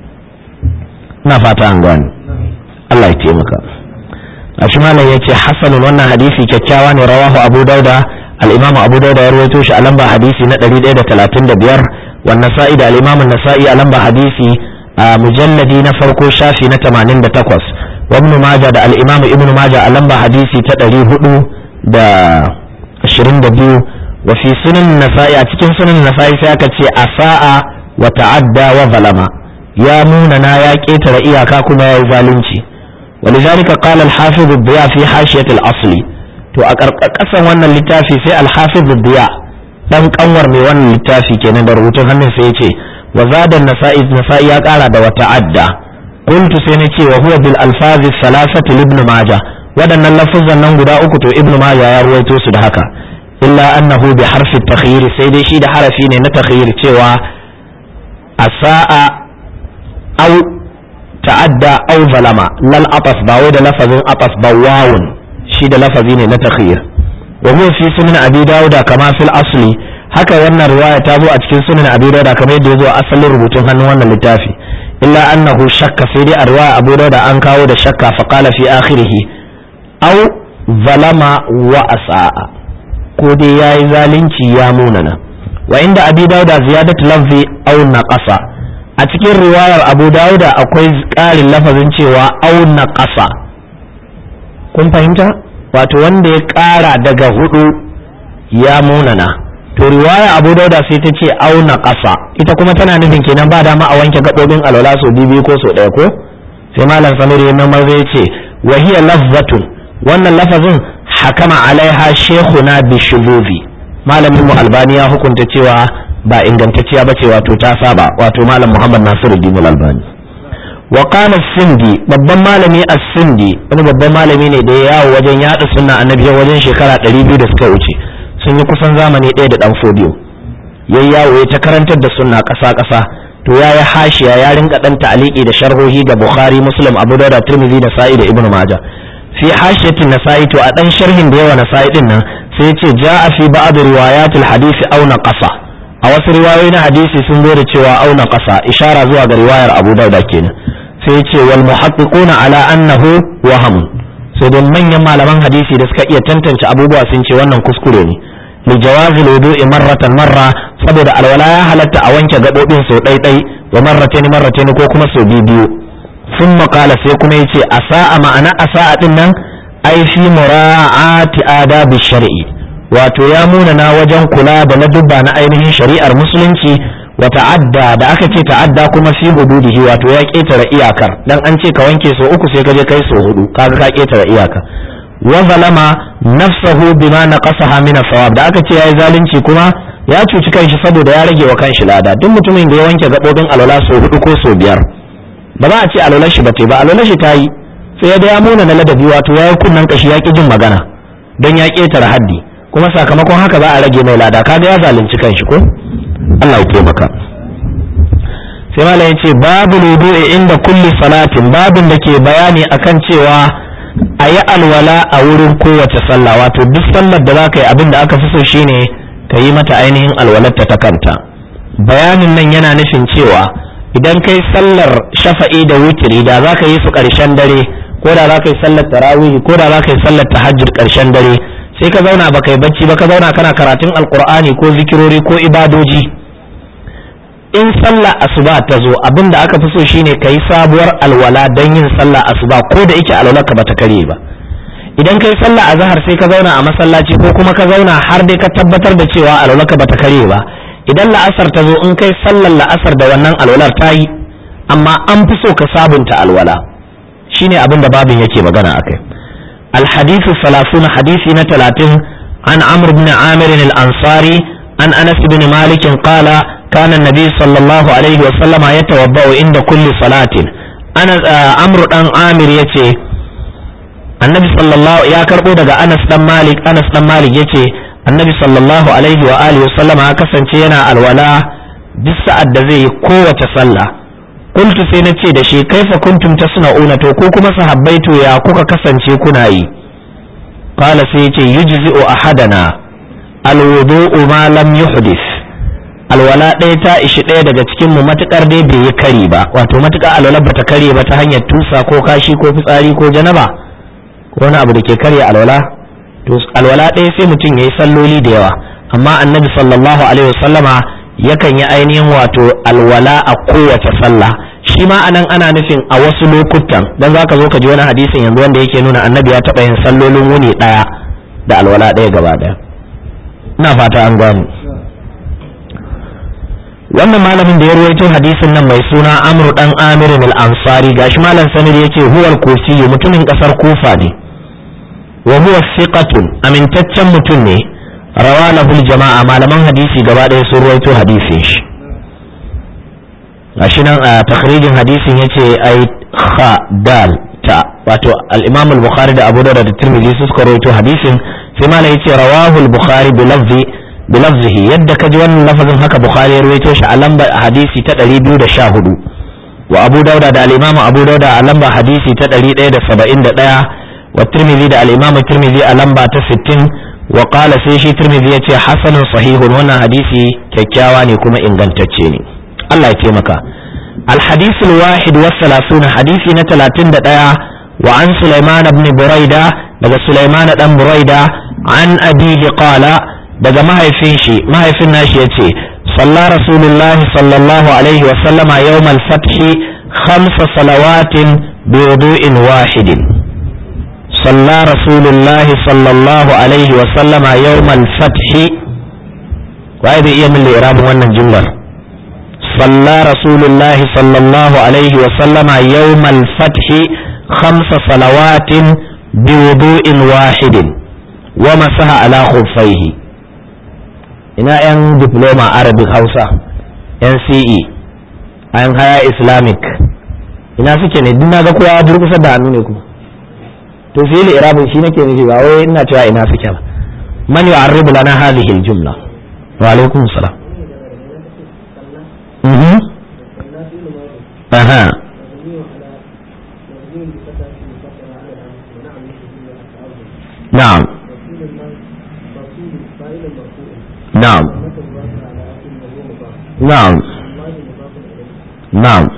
ina fata an gane Allah ya taimaka ashi malam yace hasanun wannan hadisi kyakkyawa ne rawahu Abu Dauda الإمام أبو داود يرويتوش ألم حديثي نتري ده ثلاثين دبير والنسائي ده الإمام النسائي ألم حديثي a mujalladi na farko shafi na tamanin da takwas wa ibn majah da al-imam ibn majah a lamba hadisi ta ɗari hudu da ashirin da biyu wa fi sunan nasa'i a cikin sunan nasa'i sai aka ce asa'a wa ta'adda wa zalama ya munana ya ketare iyaka kuma ya yi zalunci ولذلك قال الحافظ الضياء في حاشية الأصل to a ƙarƙashin wannan littafi sai al-hafiz ad-diya dan kanwar mai wannan littafi kenan da rubutun hannun sai yace wa zada an-nasa'i nasa'i ya ƙara da wata adda qultu sai nace wa huwa bil alfaz thalathati ibn majah wadannan lafuzan nan guda uku to ibn majah ya ruwaito su da haka illa annahu bi harfi at-takhyir sai dai shi da harafi ne na takhyir cewa asaa aw ta'adda aw zalama lal ataf ba wai da lafazin ataf ba wawun shi da lafazi ne na takhir wa huwa fi sunan abi dauda kama fil asli haka wannan riwaya ta zo a cikin sunan abi dauda kamar yadda ya zo a asalin rubutun hannun wannan littafi illa annahu shakka sai dai a riwaya abu dauda an kawo da shakka fa qala fi akhirih aw zalama wa asaa ko dai yayi zalunci ya munana wa inda abi dauda ziyadatu lafzi aw naqasa a cikin riwayar abu dauda akwai ƙarin lafazin cewa aw naqasa kun fahimta wato wanda ya ƙara daga hudu ya munana to riwaya abu dauda sai ta ce auna ƙasa ita kuma tana nufin kenan ba dama a wanke gaɓoɓin alwala so biyu ko so ɗaya ko sai malam samir ya nan zai ce wa hiya lafzatun wannan lafazin hakama alaiha shekuna bi shulubi malamin mu albani ya hukunta cewa ba ingantacciya ba ce wato ta saba wato malam muhammad nasiruddin albani wa qala as-sindi babban malami as-sindi wani babban malami ne da ya yawo wajen yada sunna annabi wajen shekara ɗari biyu da suka wuce sun yi kusan zamani ɗaya da dan fodiyo yayi yawo ya ta karantar da sunna ƙasa ƙasa to yayi hashiya ya rinka dan ta'liqi da sharhohi ga bukhari muslim abu dawud tirmidhi da sa'i da ibnu majah fi hashiyatin nasa'i to a dan sharhin da yawa nasa'i din nan sai ya ce ja'a fi ba'd riwayatil hadisi aw naqasa a wasu riwayoyi na hadisi sun zo da cewa aw naqasa ishara zuwa ga riwayar abu dawud kenan sai ce wal muhaqqiquna ala annahu waham sai dan manyan malaman hadisi da suka iya tantance abubuwa sun ce wannan kuskure ne li jawazi wudu'i marratan marra saboda alwala ya halatta a wanke gabobin sau dai dai wa marratayn marratayn ko kuma sau biyu thumma qala sai kuma yace asaa ma'ana asaa din nan ai fi mura'ati adabi shar'i wato ya munana wajen kula da ladubba na ainihin shari'ar musulunci wa ta'adda da aka ce ta'adda kuma fi hududihi wato ya ketare iyakar dan an ce ka wanke so uku sai ka je kai so hudu kaga ka ketare iyaka wa zalama nafsuhu bima naqasaha min as-sawab da aka ce yayi zalunci kuma ya cuci kanshi saboda ya rage wa kanshi lada duk mutumin da ya wanke gabobin alwala so hudu ko so biyar ba za a ce alwalar shi bace ba alwalar shi tayi sai ya da ya muna na ladabi wato yayi kunnan kashi ya ki jin magana don ya ketare haddi kuma sakamakon haka za a rage mai lada kaga ya zalunci kanshi ko Allah ya taimaka sai malam yace babu wudu'i inda kulli salatin babin da ke bayani akan cewa ayi alwala a wurin kowace sallah wato duk sallar da zaka yi abin da aka fi so shine ka yi mata ainihin alwalarta ta kanta bayanin nan yana nufin cewa idan kai sallar shafa'i da wutiri da zaka yi su karshen dare ko da zaka yi sallar tarawih ko da zaka yi sallar tahajjud karshen dare sai ka zauna baka yi bacci ba ka zauna kana karatun alqur'ani ko zikirori ko ibadoji in sallah asuba ta zo abinda aka fi so shine kai sabuwar alwala don yin sallah asuba ko da yake alwalarka bata kare ba idan kai sallah azhar sai ka zauna a masallaci ko kuma ka zauna har dai ka tabbatar da cewa alwalarka bata kare ba idan la'asar ta zo in kai sallar la'asar da wannan alwalar ta yi amma an fi so ka sabunta alwala shine abinda babin yake magana akai الحديث الثلاثون حديثنا ثلاثين عن عمرو بن عامر الأنصاري عن أنس بن مالك قال كان النبي صلى الله عليه وسلم يتوضأ عند كل صلاة أنا عمرو بن عامر يتي النبي صلى الله يا كربو دغا أنس بن مالك أنس بن مالك يتي النبي صلى الله عليه وآله وسلم كسانتي yana alwala duk sa'ad da zai kowace sallah قلت sai nace da shi kaifa kuntum tasna'una to ko kuma sahabbai to ya kuka kasance kuna yi qala sai yace yujzi'u ahadana alwudu'u ma lam yuhdith alwala ɗaya ta ishi ɗaya daga cikin mu matukar dai bai yi kari ba wato matukar alwala bata kare ba ta hanyar tusa ko kashi ko fitsari ko janaba ko wani abu da ke karya alwala to alwala ɗaya sai mutum yayi salloli da yawa amma annabi sallallahu alaihi wasallama yakan yi ainihin wato alwala a kowace sallah shi ma anan ana nufin a wasu lokutan dan zaka zo ka ji wani hadisin yanzu wanda yake nuna annabi ya taɓa yin sallolin wuni ɗaya da alwala ɗaya gaba ɗaya ina fata an gano wannan malamin da ya ruwaito hadisin nan mai suna Amr dan Amir al-Ansari gashi malam Samir yake huwa al-Kufi mutumin kasar Kufa ne wa huwa thiqatun amintaccen mutum ne rawalahu al-jama'a malaman hadisi gaba ɗaya sun ruwaito hadisin shi gashi nan a takhrijin hadisin yace ai kha dal ta wato al-Imam al-Bukhari da Abu Dawud da Tirmidhi suka ruwaito hadisin sai malam yace rawahu al-Bukhari bi lafzi بلفظه يد كجوان لفظ هكا بخاري رويتوش على حديثي تدري بيو دا شاهدو وابو داود دا الامام ابو داود على حديثي تدري دا سبعين دا والترمذي دا الامام الترمذي على تستين وقال سيشي ترمذي يتي حسن صحيح وانا حديثي كيكاواني كما انغانتاتشيني الله يتيمكا الحديث الواحد والثلاثون حديثي نتلاتين دا وعن سليمان بن بريدة دا سليمان بن بريدة عن أبيه قال daga mahaifin shi mahaifin nashi yace salla rasulullah sallallahu alaihi wa sallama yawm al-fath khamsa salawatin bi wudu'in wahidin salla rasulullah sallallahu alaihi wa sallama yawm al-fath wai da iya min irabin wannan jumlar salla rasulullah sallallahu alaihi wa sallama yawm al-fath khamsa salawatin bi wudu'in wahidin wa masaha ala khuffaihi ina yan diploma arabic hausa yan ce an haya islamic ina suke ne duk naga kowa durkusa da hannu ne kuma to fi'il irabin shi nake nufi ba wai ina cewa ina suke ba man yu'arribu lana hadhihi al-jumla wa alaikum salam mhm aha na'am نعم نعم نعم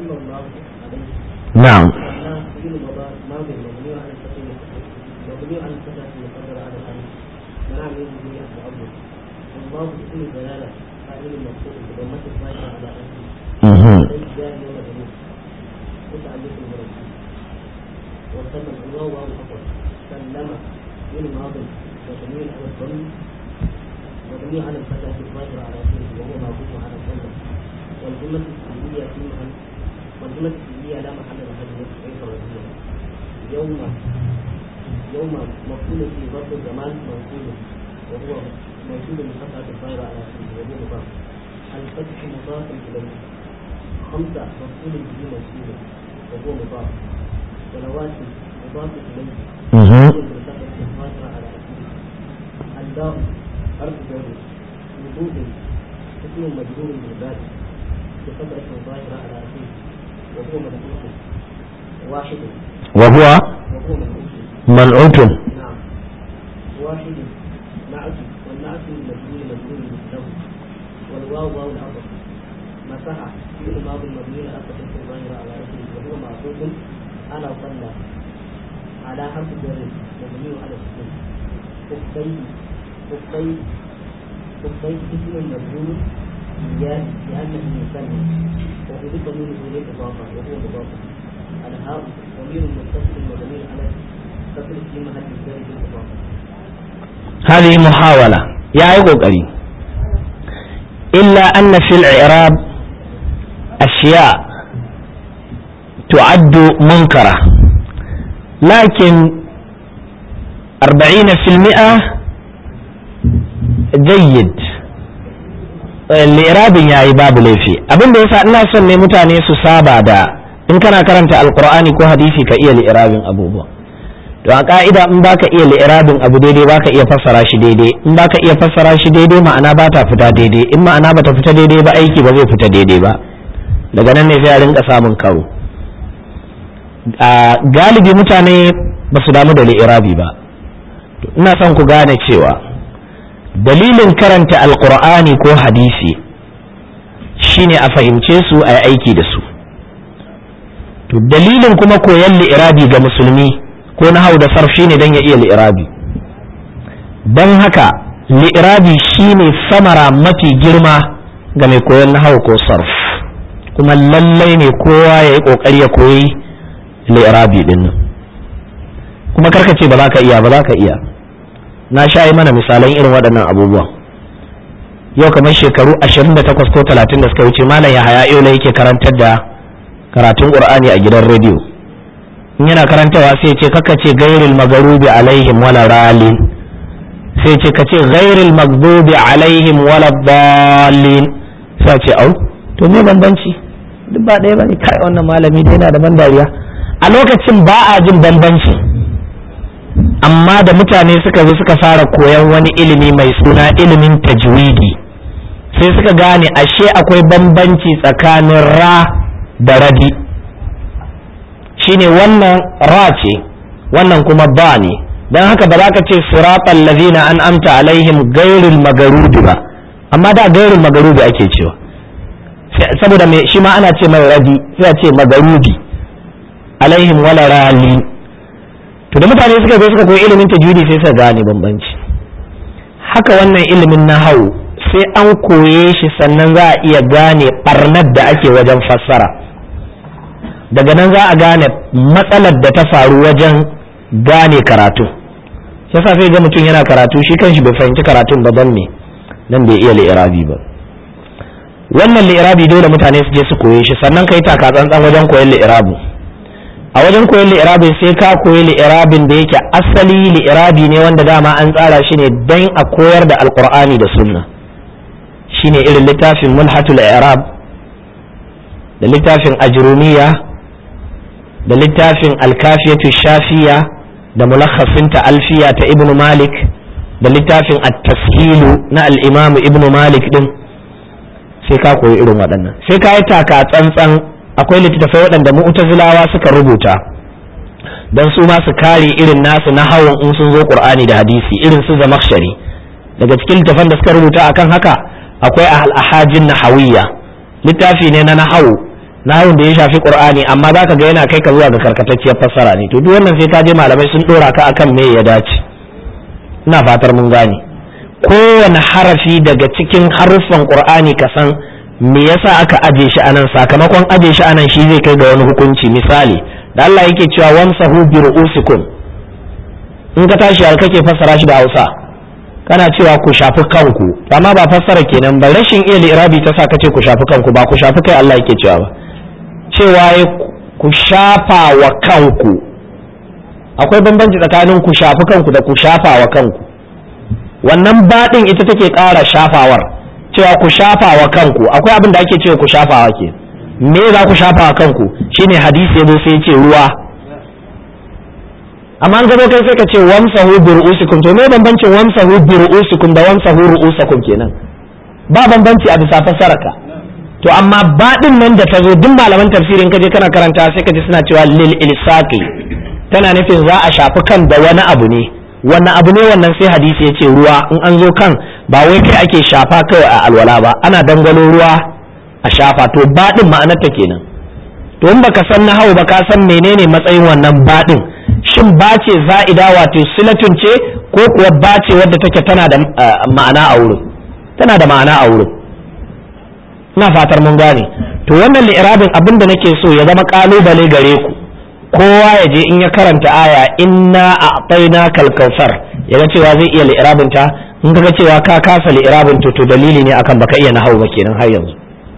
نعم مبني على الفتاة الظاهرة على آخره وهو معطوف على الجملة والجملة الفعلية في محل والجملة الفعلية لا محل لها من غير رجلية يوم يوم مفعول في ظرف الزمان موصول وهو موصول بالفتاة الظاهرة على آخره وهو مضاف الفتح مضاف إليه خمسة مفعول به موصول وهو مضاف صلوات مضاف إليه موصول بالفتاة الظاهرة على آخره الدار حرف جر وجود اسم مجرور بالباء بفتحة ظاهرة على آخره وهو منعوت واحد وهو وهو منعوت منعوت نعم واحد نعت والنعت المجرور مجرور له والواو واو العطف مسح فعل ماضي مبني على فتحة ظاهرة على آخره وهو معطوف على صلى على حرف جر مبني على السكون خفين خفين خفين اسم مجرور لأنه مثنى وأضيف منه إليه إضافة وهو مضاف الهاء ضمير متصل مبني على كسر في محل الجر بالإضافة. هذه محاولة يا قري إلا أن في الإعراب أشياء تعد منكرة لكن أربعين في المئة جيد li'irabin yayi babu laifi abin da yasa ina son ne mutane su saba da in kana karanta alqur'ani ko hadisi ka iya li'irabin abubuwa to a ka'ida in baka iya li'irabin abu daidai baka iya fassara shi daidai in baka iya fassara shi daidai ma'ana ba ta fita daidai in ma'ana ba ta fita daidai ba aiki ba zai fita daidai ba daga nan ne sai a rinka samun karo a galibi mutane ba su damu da li'irabi ba ina son ku gane cewa dalilin karanta alqur'ani ko hadisi shine a fahimce su a yi aiki da su to dalilin kuma koyan li'irabi ga musulmi ko nahau da sarf shine dan ya iya li'irabi dan haka li'irabi shine samara mafi girma ga mai koyan nahau ko sarf kuma lallai ne kowa ya yi kokari ya koyi li'irabi din nan kuma karka ce ba za ka iya ba za ka iya na sha yi mana misalan irin waɗannan abubuwan yau kamar shekaru ashirin da takwas ko talatin da suka wuce malam Yahaya Yola yake karantar da karatun Qur'ani a gidan rediyo in yana karantawa sai ce kaka ce gairil magarubi alaihim wala ralin sai ce ka ce gairil magdubi alaihim wala dallin sai ce au to me bambanci duk ba ɗaya bane kai wannan malami dai yana da ban dariya a lokacin ba a jin bambanci amma da mutane suka zo suka fara koyan wani ilimi mai suna ilimin tajwidi sai suka gane ashe akwai bambanci tsakanin ra da radi shine wannan ra ce wannan kuma ba ne don haka ba za ka ce siratal ladina an'amta alaihim gairil magarubi ba amma da gairil magarubi ake cewa saboda me shi ma ana ce mai radi sai a ce magarubi alaihim wala rali to da mutane suka zo suka koyi ilimin tajwidi sai suka gane bambanci haka wannan ilimin nahwu sai an koye shi sannan za a iya gane barnar da ake wajen fassara daga nan za a gane matsalar da ta faru wajen gane karatu yasa sai ga mutum yana karatu shi kanshi bai fahimci karatun ba dan me nan bai iya li'irabi ba wannan li'irabi dole mutane su je su koye shi sannan kai taka tsantsan wajen koyon li'irabi a wajen koyon li'irabi sai ka koyi li'irabin da yake asali li'irabi ne wanda dama an tsara shi ne dan a koyar da alqur'ani da sunna shine irin littafin mulhatul i'rab da littafin ajrumiya da littafin alkafiyatu shafiya da mulakhasinta alfiya ta ibnu malik da littafin at-tashilu na al-imam ibnu malik din sai ka koyi irin waɗannan sai ka yi taka tsantsan akwai littattafai waɗanda mu'tazilawa suka rubuta don su ma su kare irin nasu na hawan in sun zo qur'ani da hadisi irin su zamakhshari daga cikin littattafan da suka rubuta akan haka akwai al-ahajin nahawiyya littafi ne na nahawu nahawun da ya shafi qur'ani amma zaka ga yana kai ka zuwa ga karkatacciyar fassara ne to duk wannan sai ka je malamai sun dora ka akan me ya dace ina fatar mun gane kowane harafi daga cikin haruffan qur'ani ka san me yasa aka aje shi anan sakamakon aje shi anan shi zai kai ga wani hukunci misali da Allah yake cewa wamsahu bi ru'usikum in ka tashi har kake fassara shi da Hausa kana cewa ku shafi kanku amma ba fassara kenan ba rashin iya li'irabi ta sa kace ku shafi kanku ba ku shafi kai Allah yake cewa ba cewa ku shafa wa kanku akwai bambanci tsakanin ku shafi kanku da ku shafa wa kanku wannan baɗin ita take ƙara shafawar cewa ku shafa wa kanku akwai abin da ake cewa ku shafawa ke me za ku shafa wa kanku shine hadisi yazo sai ce ruwa amma an gado kai sai ka ce wamsahu bi ru'usikum to me bambancin wamsahu bi ru'usikum da wamsahu ru'usakum kenan ba bambanci a bisa fassararka to amma baɗin nan da ta zo duk malaman tafsirin kaje kana karanta sai ka ji suna cewa lil ilsaqi tana nufin za a shafi kan da wani abu ne wannan abu ne wannan sai hadisi ya ce ruwa in an zo kan ba wai kai ake shafa kai a alwala ba ana dangalo ruwa a shafa to baɗin ma'anar ta kenan to in baka san nahawu ba ka san menene matsayin wannan baɗin shin bace za'ida wato silatun ce ko kuwa bace wadda take tana da ma'ana a wurin tana da ma'ana a wurin ina fatar mun gane to wannan li'irabin abin da nake so ya zama kalubale gare ku kowa ya je in ya karanta aya inna a'tainaka al-kautsar yaga cewa zai iya li'irabin ta in kaga cewa ka kasa li'irabin to to dalili ne akan baka iya nahwu ba kenan har yanzu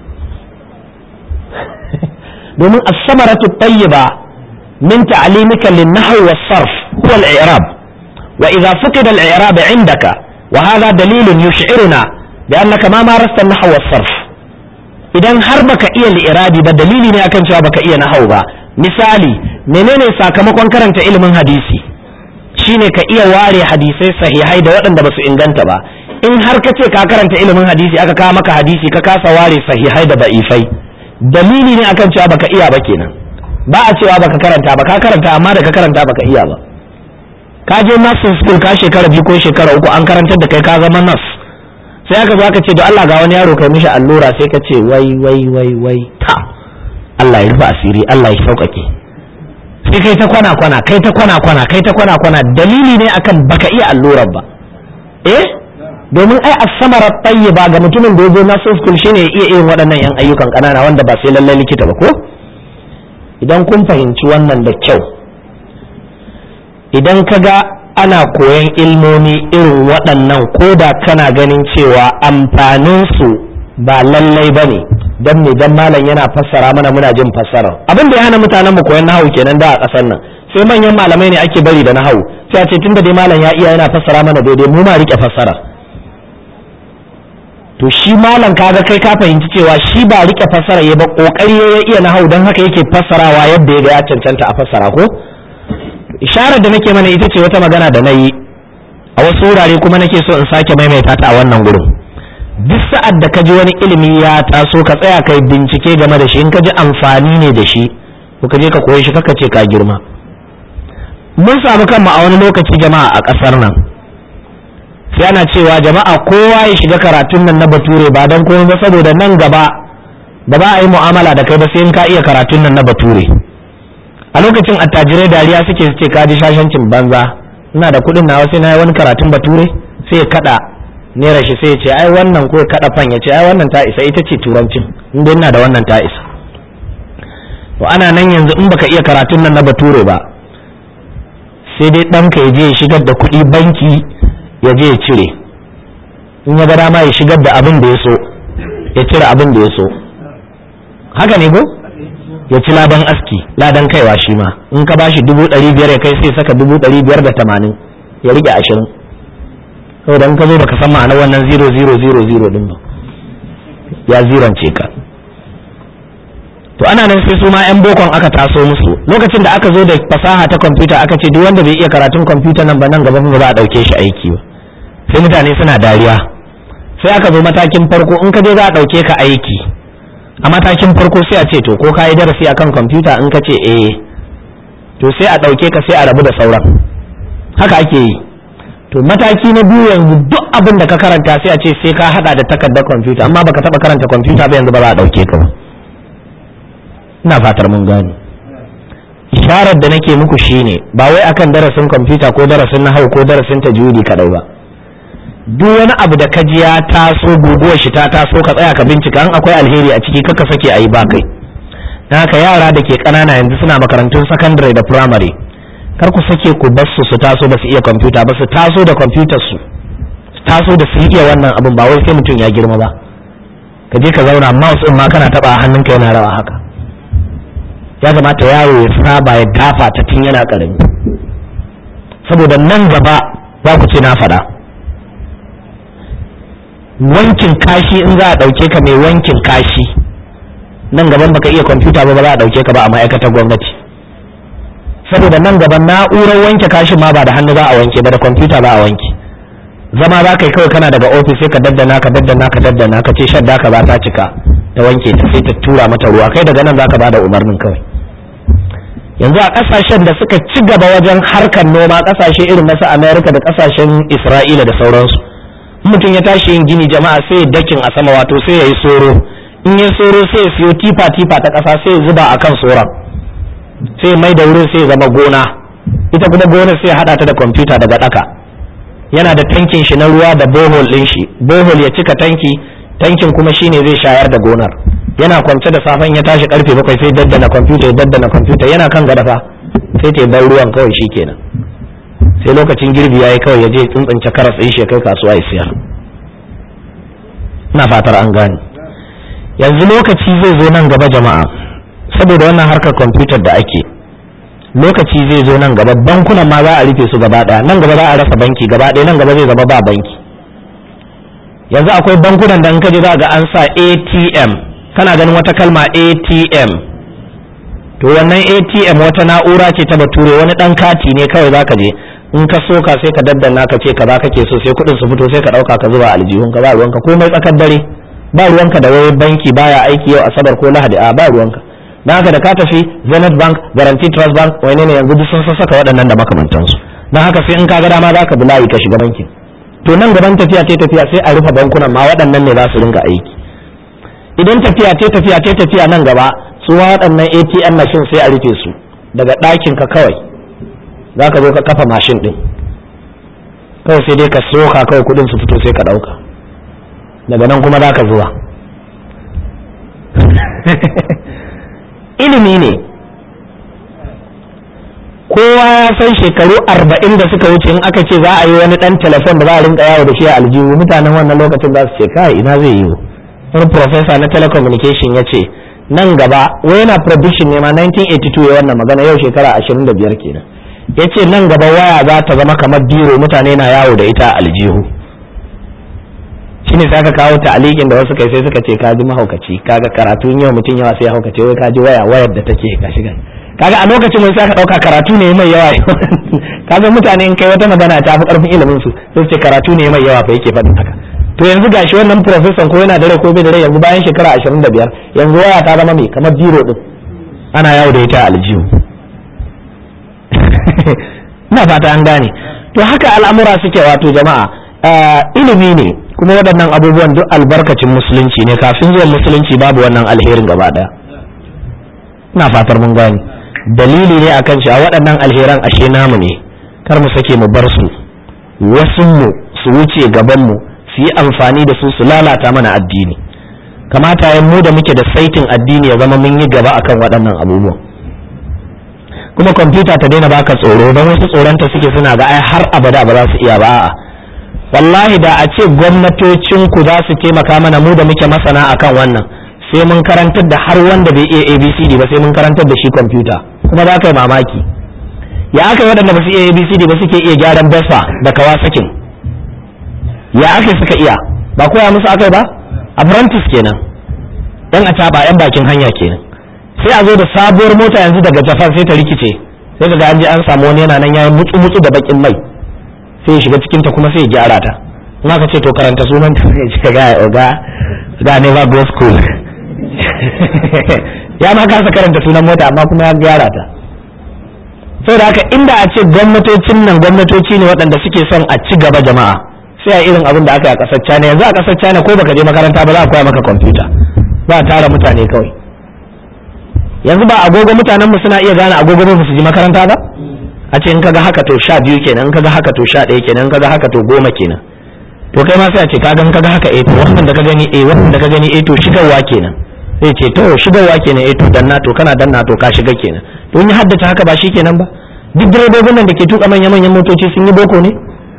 domin as-samaratu at-tayyiba min ta'limika lin-nahwi was-sarf huwa al-i'rab wa idha fuqida al-i'rab 'indaka wa hadha dalilun yush'iruna bi annaka ma marasta an-nahwa was-sarf idan har baka iya li'irabi ba dalili ne akan cewa baka iya nahwu ba misali menene sakamakon karanta ilimin hadisi shine ka iya ware hadisai sahihai da waɗanda ba su inganta ba in har ka ce ka karanta ilimin hadisi aka kawo maka hadisi ka kasa ware sahihai da da'ifai dalili ne akan cewa baka iya ba kenan ba a cewa baka karanta ba ka karanta amma da ka karanta baka iya ba ka je nursing school ka shekara biyu ko shekara uku an karantar da kai ka zama nurse sai aka zo aka ce don Allah ga wani yaro kai mishi allura sai ka ce wai wai wai wai ta Allah ya rufe asiri Allah ya sauƙaƙe sai kai ta kwana kwana kai ta kwana kwana kai ta kwana kwana dalili ne akan baka iya allurar ba eh domin ai as-samara tayyiba ga mutumin da ya zo nursing school shine ya iya irin waɗannan yan ayyukan ƙanana wanda ba sai lallai likita ba ko idan kun fahimci wannan da kyau idan ka ga ana koyan ilmomi irin waɗannan ko da kana ganin cewa amfaninsu ba lallai ba ne don me dan malam yana fassara mana muna jin fassara abin da ya hana mutanen mu koyan nahawu kenan da a ƙasar nan sai manyan malamai ne ake bari da nahawu sai a ce tunda dai malam ya iya yana fassara mana daidai mu ma rike fassara to shi malam kaga kai ka fahimci cewa shi ba rike fassara ya ba kokari ya iya nahawu don haka yake fassarawa yadda ya ga ya cancanta a fassara ko isharar da nake mana ita ce wata magana da nayi a wasu wurare kuma nake so in sake maimaita ta a wannan gurin duk sa'ad da ka ji wani ilimi ya taso ka tsaya kai bincike game da shi in ka ji amfani ne da shi ko ka je ka koyi shi kaka ce ka girma mun samu kanmu a wani lokaci jama'a a ƙasar nan sai ana cewa jama'a kowa ya shiga karatun nan na bature ba don komai ba saboda nan gaba ba za a yi mu'amala da kai ba sai in ka iya karatun nan na bature a lokacin attajirai dariya suke su ce ka ji shashancin banza ina da kuɗin nawa sai na yi wani karatun bature sai ya kaɗa nera shi sai ya ce ai wannan ko kada fan ya ce ai wannan ta isa ita ce turancin inda ina da wannan ta isa to ana nan yanzu in baka iya karatun nan na bature ba sai dai ɗanka ya je ya shigar da kuɗi banki ya je ya cire in ya ga dama ya shigar da abin da ya so ya cire abin da ya so haka ne ko ya ci ladan aski ladan kaiwa shi ma in ka bashi dubu ɗari biyar ya kai sai saka dubu ɗari biyar da tamanin ya rike ashirin saboda in ka zo baka san ma'anar wannan zero zero zero zero din ba ya zirance ka to ana nan sai su ma yan bokon aka taso musu lokacin da aka zo da fasaha ta kwamfuta aka ce duk wanda bai iya karatun kwamfuta nan ba nan gaba ba za a dauke shi aiki ba sai mutane suna dariya sai aka zo matakin farko in ka je za a dauke ka aiki a matakin farko sai a ce to ko ka yi darasi akan kwamfuta in ka ce eh to sai a dauke ka sai a rabu da sauran haka ake yi to mataki na biyu yanzu duk abin da ka karanta sai a ce sai ka hada da takardar kwamfuta amma baka taba karanta kwamfuta ba yanzu ba za a dauke ka ba ina fatar mun gane isharar da nake muku shine ba wai akan darasin kwamfuta ko darasin nahwu ko darasin tajwidi kadai ba duk wani abu da kaji ya taso guguwar shi ta taso ka tsaya ka bincika an akwai alheri a ciki kaka sake ayi ba kai dan haka yara da ke kanana yanzu suna makarantun secondary da primary kar ku sake ku bar su su taso ba su iya kwamfuta ba su taso da kwamfutar su taso da su iya wannan abin ba wai sai mutum ya girma ba ka je ka zauna mouse din ma kana taba hannunka yana rawa haka ya kamata yaro ya saba ya dafa ta tun yana karami saboda nan gaba za ku ce na faɗa wankin kashi in za a ɗauke ka mai wankin kashi nan gaban baka iya kwamfuta ba ba za a ɗauke ka ba a ma'aikatar gwamnati saboda nan gaban na'urar wanke kashin ma ba da hannu za a wanke ba da kwamfuta za a wanke zama za ka yi kawai kana daga ofis sai ka daddana ka daddana ka daddana ka ce shadda ka ba ta cika ta wanke ta sai ta tura mata ruwa kai daga nan za ka ba da umarnin kawai yanzu a kasashen da suka ci gaba wajen harkar noma kasashe irin na su America da kasashen Isra'ila da sauransu mutum ya tashi yin gini jama'a sai ya dakin a sama wato sai ya yi soro in ya soro sai ya siyo tifa tifa ta kasa sai ya zuba akan soron sai mai da wurin sai ya zama gona ita kuma gonar sai ya hada ta da kwamfuta daga daka yana da tankin shi na ruwa da bohol din shi bohol ya cika tanki tankin kuma shine zai shayar da gonar yana kwance da safen ya tashi karfe bakwai sai daddana kwamfuta ya daddana kwamfuta yana kan gada fa sai ta bar ruwan kawai shikenan sai lokacin girbi yayi kawai ya je tsuntsunce karas din shi kai kasuwa ya siya ina fatar an gane yanzu lokaci zai zo nan gaba jama'a saboda wannan harkar kwamfutar da ake lokaci zai zo nan gaba bankunan ma za a rufe su gaba daya nan gaba za a rasa banki gaba daya nan gaba zai zama ba banki yanzu akwai bankunan da in ka je za ga an sa A T M kana ganin wata kalma A T M to wannan A T M wata na'ura ce ta bature wani dan kati ne kawai zaka je in ka soka sai ka daddana ka ce kaza kake so sai kudin su fito sai ka dauka ka zuba aljihun ka ba ruwanka komai tsakar dare ba ruwanka da wai banki baya aiki yau asabar ko lahadi a ba ruwanka dan haka da ka tafi Zenith Bank Guaranty Trust Bank wai ne yanzu duk sun saka waɗannan da makamantansu dan haka sai in ka ga dama zaka bi layi ka shiga bankin to nan gaban tafiya ce tafiya sai a rufe bankunan ma waɗannan ne za su ringa aiki idan tafiya ce tafiya ce tafiya nan gaba su waɗannan A T M machine sai a rufe su daga ɗakin ka kawai za ka zo ka kafa mashin ɗin kawai sai dai ka soka kawai kudin su fito sai ka dauka daga nan kuma za ka zuwa ilimi ne kowa ya san shekaru arba'in da suka wuce in aka ce za a yi wani dan telefon da za a rinka yawo da shi a aljihu mutanen wannan lokacin za su ce kai ina zai yi wani professor na telecommunication ya ce nan gaba wai yana prediction ne ma nineteen eighty-two ya wannan magana yau shekara ashirin da biyar kenan ya ce nan gaba waya za ta zama kamar biro mutane na yawo da ita a aljihu shine sai aka kawo ta'alikin da wasu kai sai suka ce ka ji mahaukaci kaga karatu yau mutum yawa sai ya haukace wai ka ji waya wayar da take ka shiga kaga a lokacin mun sai aka dauka karatu ne mai yawa kaga mutane in kai wata magana ta fi karfin ilimin su sai ce karatu ne mai yawa fa yake faɗin haka to yanzu gashi wannan professor ko yana dare ko bai dare yanzu bayan shekara ashirin da biyar yanzu waya ta zama mai kamar biro din ana yawo da ita a aljihu ina fata an gane to haka al'amura suke wato jama'a ilimi ne kuma waɗannan abubuwan duk albarkacin musulunci ne kafin zuwan musulunci babu wannan alherin gaba ɗaya ina fatar mun gane dalili ne akan cewa waɗannan alheran ashe namu ne kar mu sake mu bar su wasu mu su wuce gaban mu su yi amfani da su su lalata mana addini kamata yan mu da muke da saitin addini ya zama mun yi gaba akan waɗannan abubuwan kuma kwamfuta ta daina baka tsoro don wasu tsoronta suke suna ga ai har abada ba za su iya ba a'a wallahi da a ce gwamnatocin ku za su taimaka mana mu da muke masana akan wannan sai mun karantar da har wanda bai iya A B C D ba sai mun karantar da shi kwamfuta kuma za ka yi mamaki ya aka yi waɗanda ba su iya A B C D ba suke iya gyaran Vespa da Kawasaki ya aka suka iya ba koya musu akai ba apprentice kenan dan a taba yan bakin hanya kenan sai a zo da sabuwar mota yanzu daga Japan sai ta rikice sai daga an je an samu wani yana nan yayin mutsu mutsu da bakin mai sai ya shiga cikin ta kuma sai ya gyara ta in aka ce to karanta sunan ta sai ya ga ga ga ne ba go school ya ma kasa karanta sunan mota amma kuma ya gyara ta saboda haka inda a ce gwamnatocin nan gwamnatoci ne waɗanda suke son a ci gaba jama'a sai a irin abin da aka yi a ƙasar China yanzu a ƙasar China ko baka je makaranta ba za a koya maka kwamfuta za a tara mutane kawai yanzu ba agogo mutanen mu suna iya gane agogo ba su ji makaranta ba a ce in kaga haka to sha biyu kenan in kaga haka to sha ɗaya kenan in kaga haka to goma kenan to kai ma sai a ce kaga in kaga haka eh to wannan da ka gani eh wannan da ka gani eh to shigarwa kenan sai ce to shigarwa kenan eh to danna to kana danna to ka shiga kenan to in ya haddace haka ba shi kenan ba duk direbobin nan da ke tuka manyan manyan motoci sun yi boko ne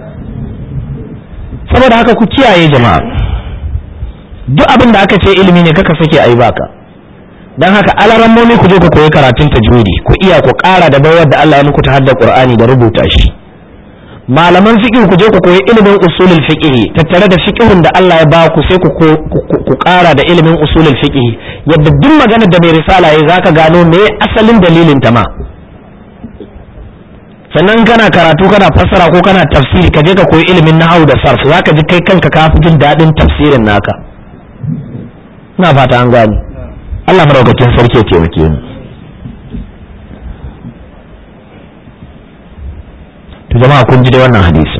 saboda haka ku kiyaye jama'a duk abin da aka ce ilimi ne kaka sake ayi baka dan haka alarammomi ku je ku koyi karatun tajwidi ku iya ku ƙara da bayar da Allah ya muku ta hadda Qur'ani da rubuta shi malaman fiqh ku je ku koyi ilimin usulul fiqh tattare da fiqhun da Allah ya ba ku sai ku ku ƙara da ilimin usulul fiqh yadda duk maganar da mai risala yayi zaka gano me asalin dalilin ta ma sannan kana karatu kana fassara ko kana tafsiri ka je ka koyi ilimin nahwu da sarf zaka ji kai kanka ka fi jin dadin tafsirin naka ina fata an gani Allah maraukakin sarki ya taimake mu to jama'a kun ji da wannan hadisi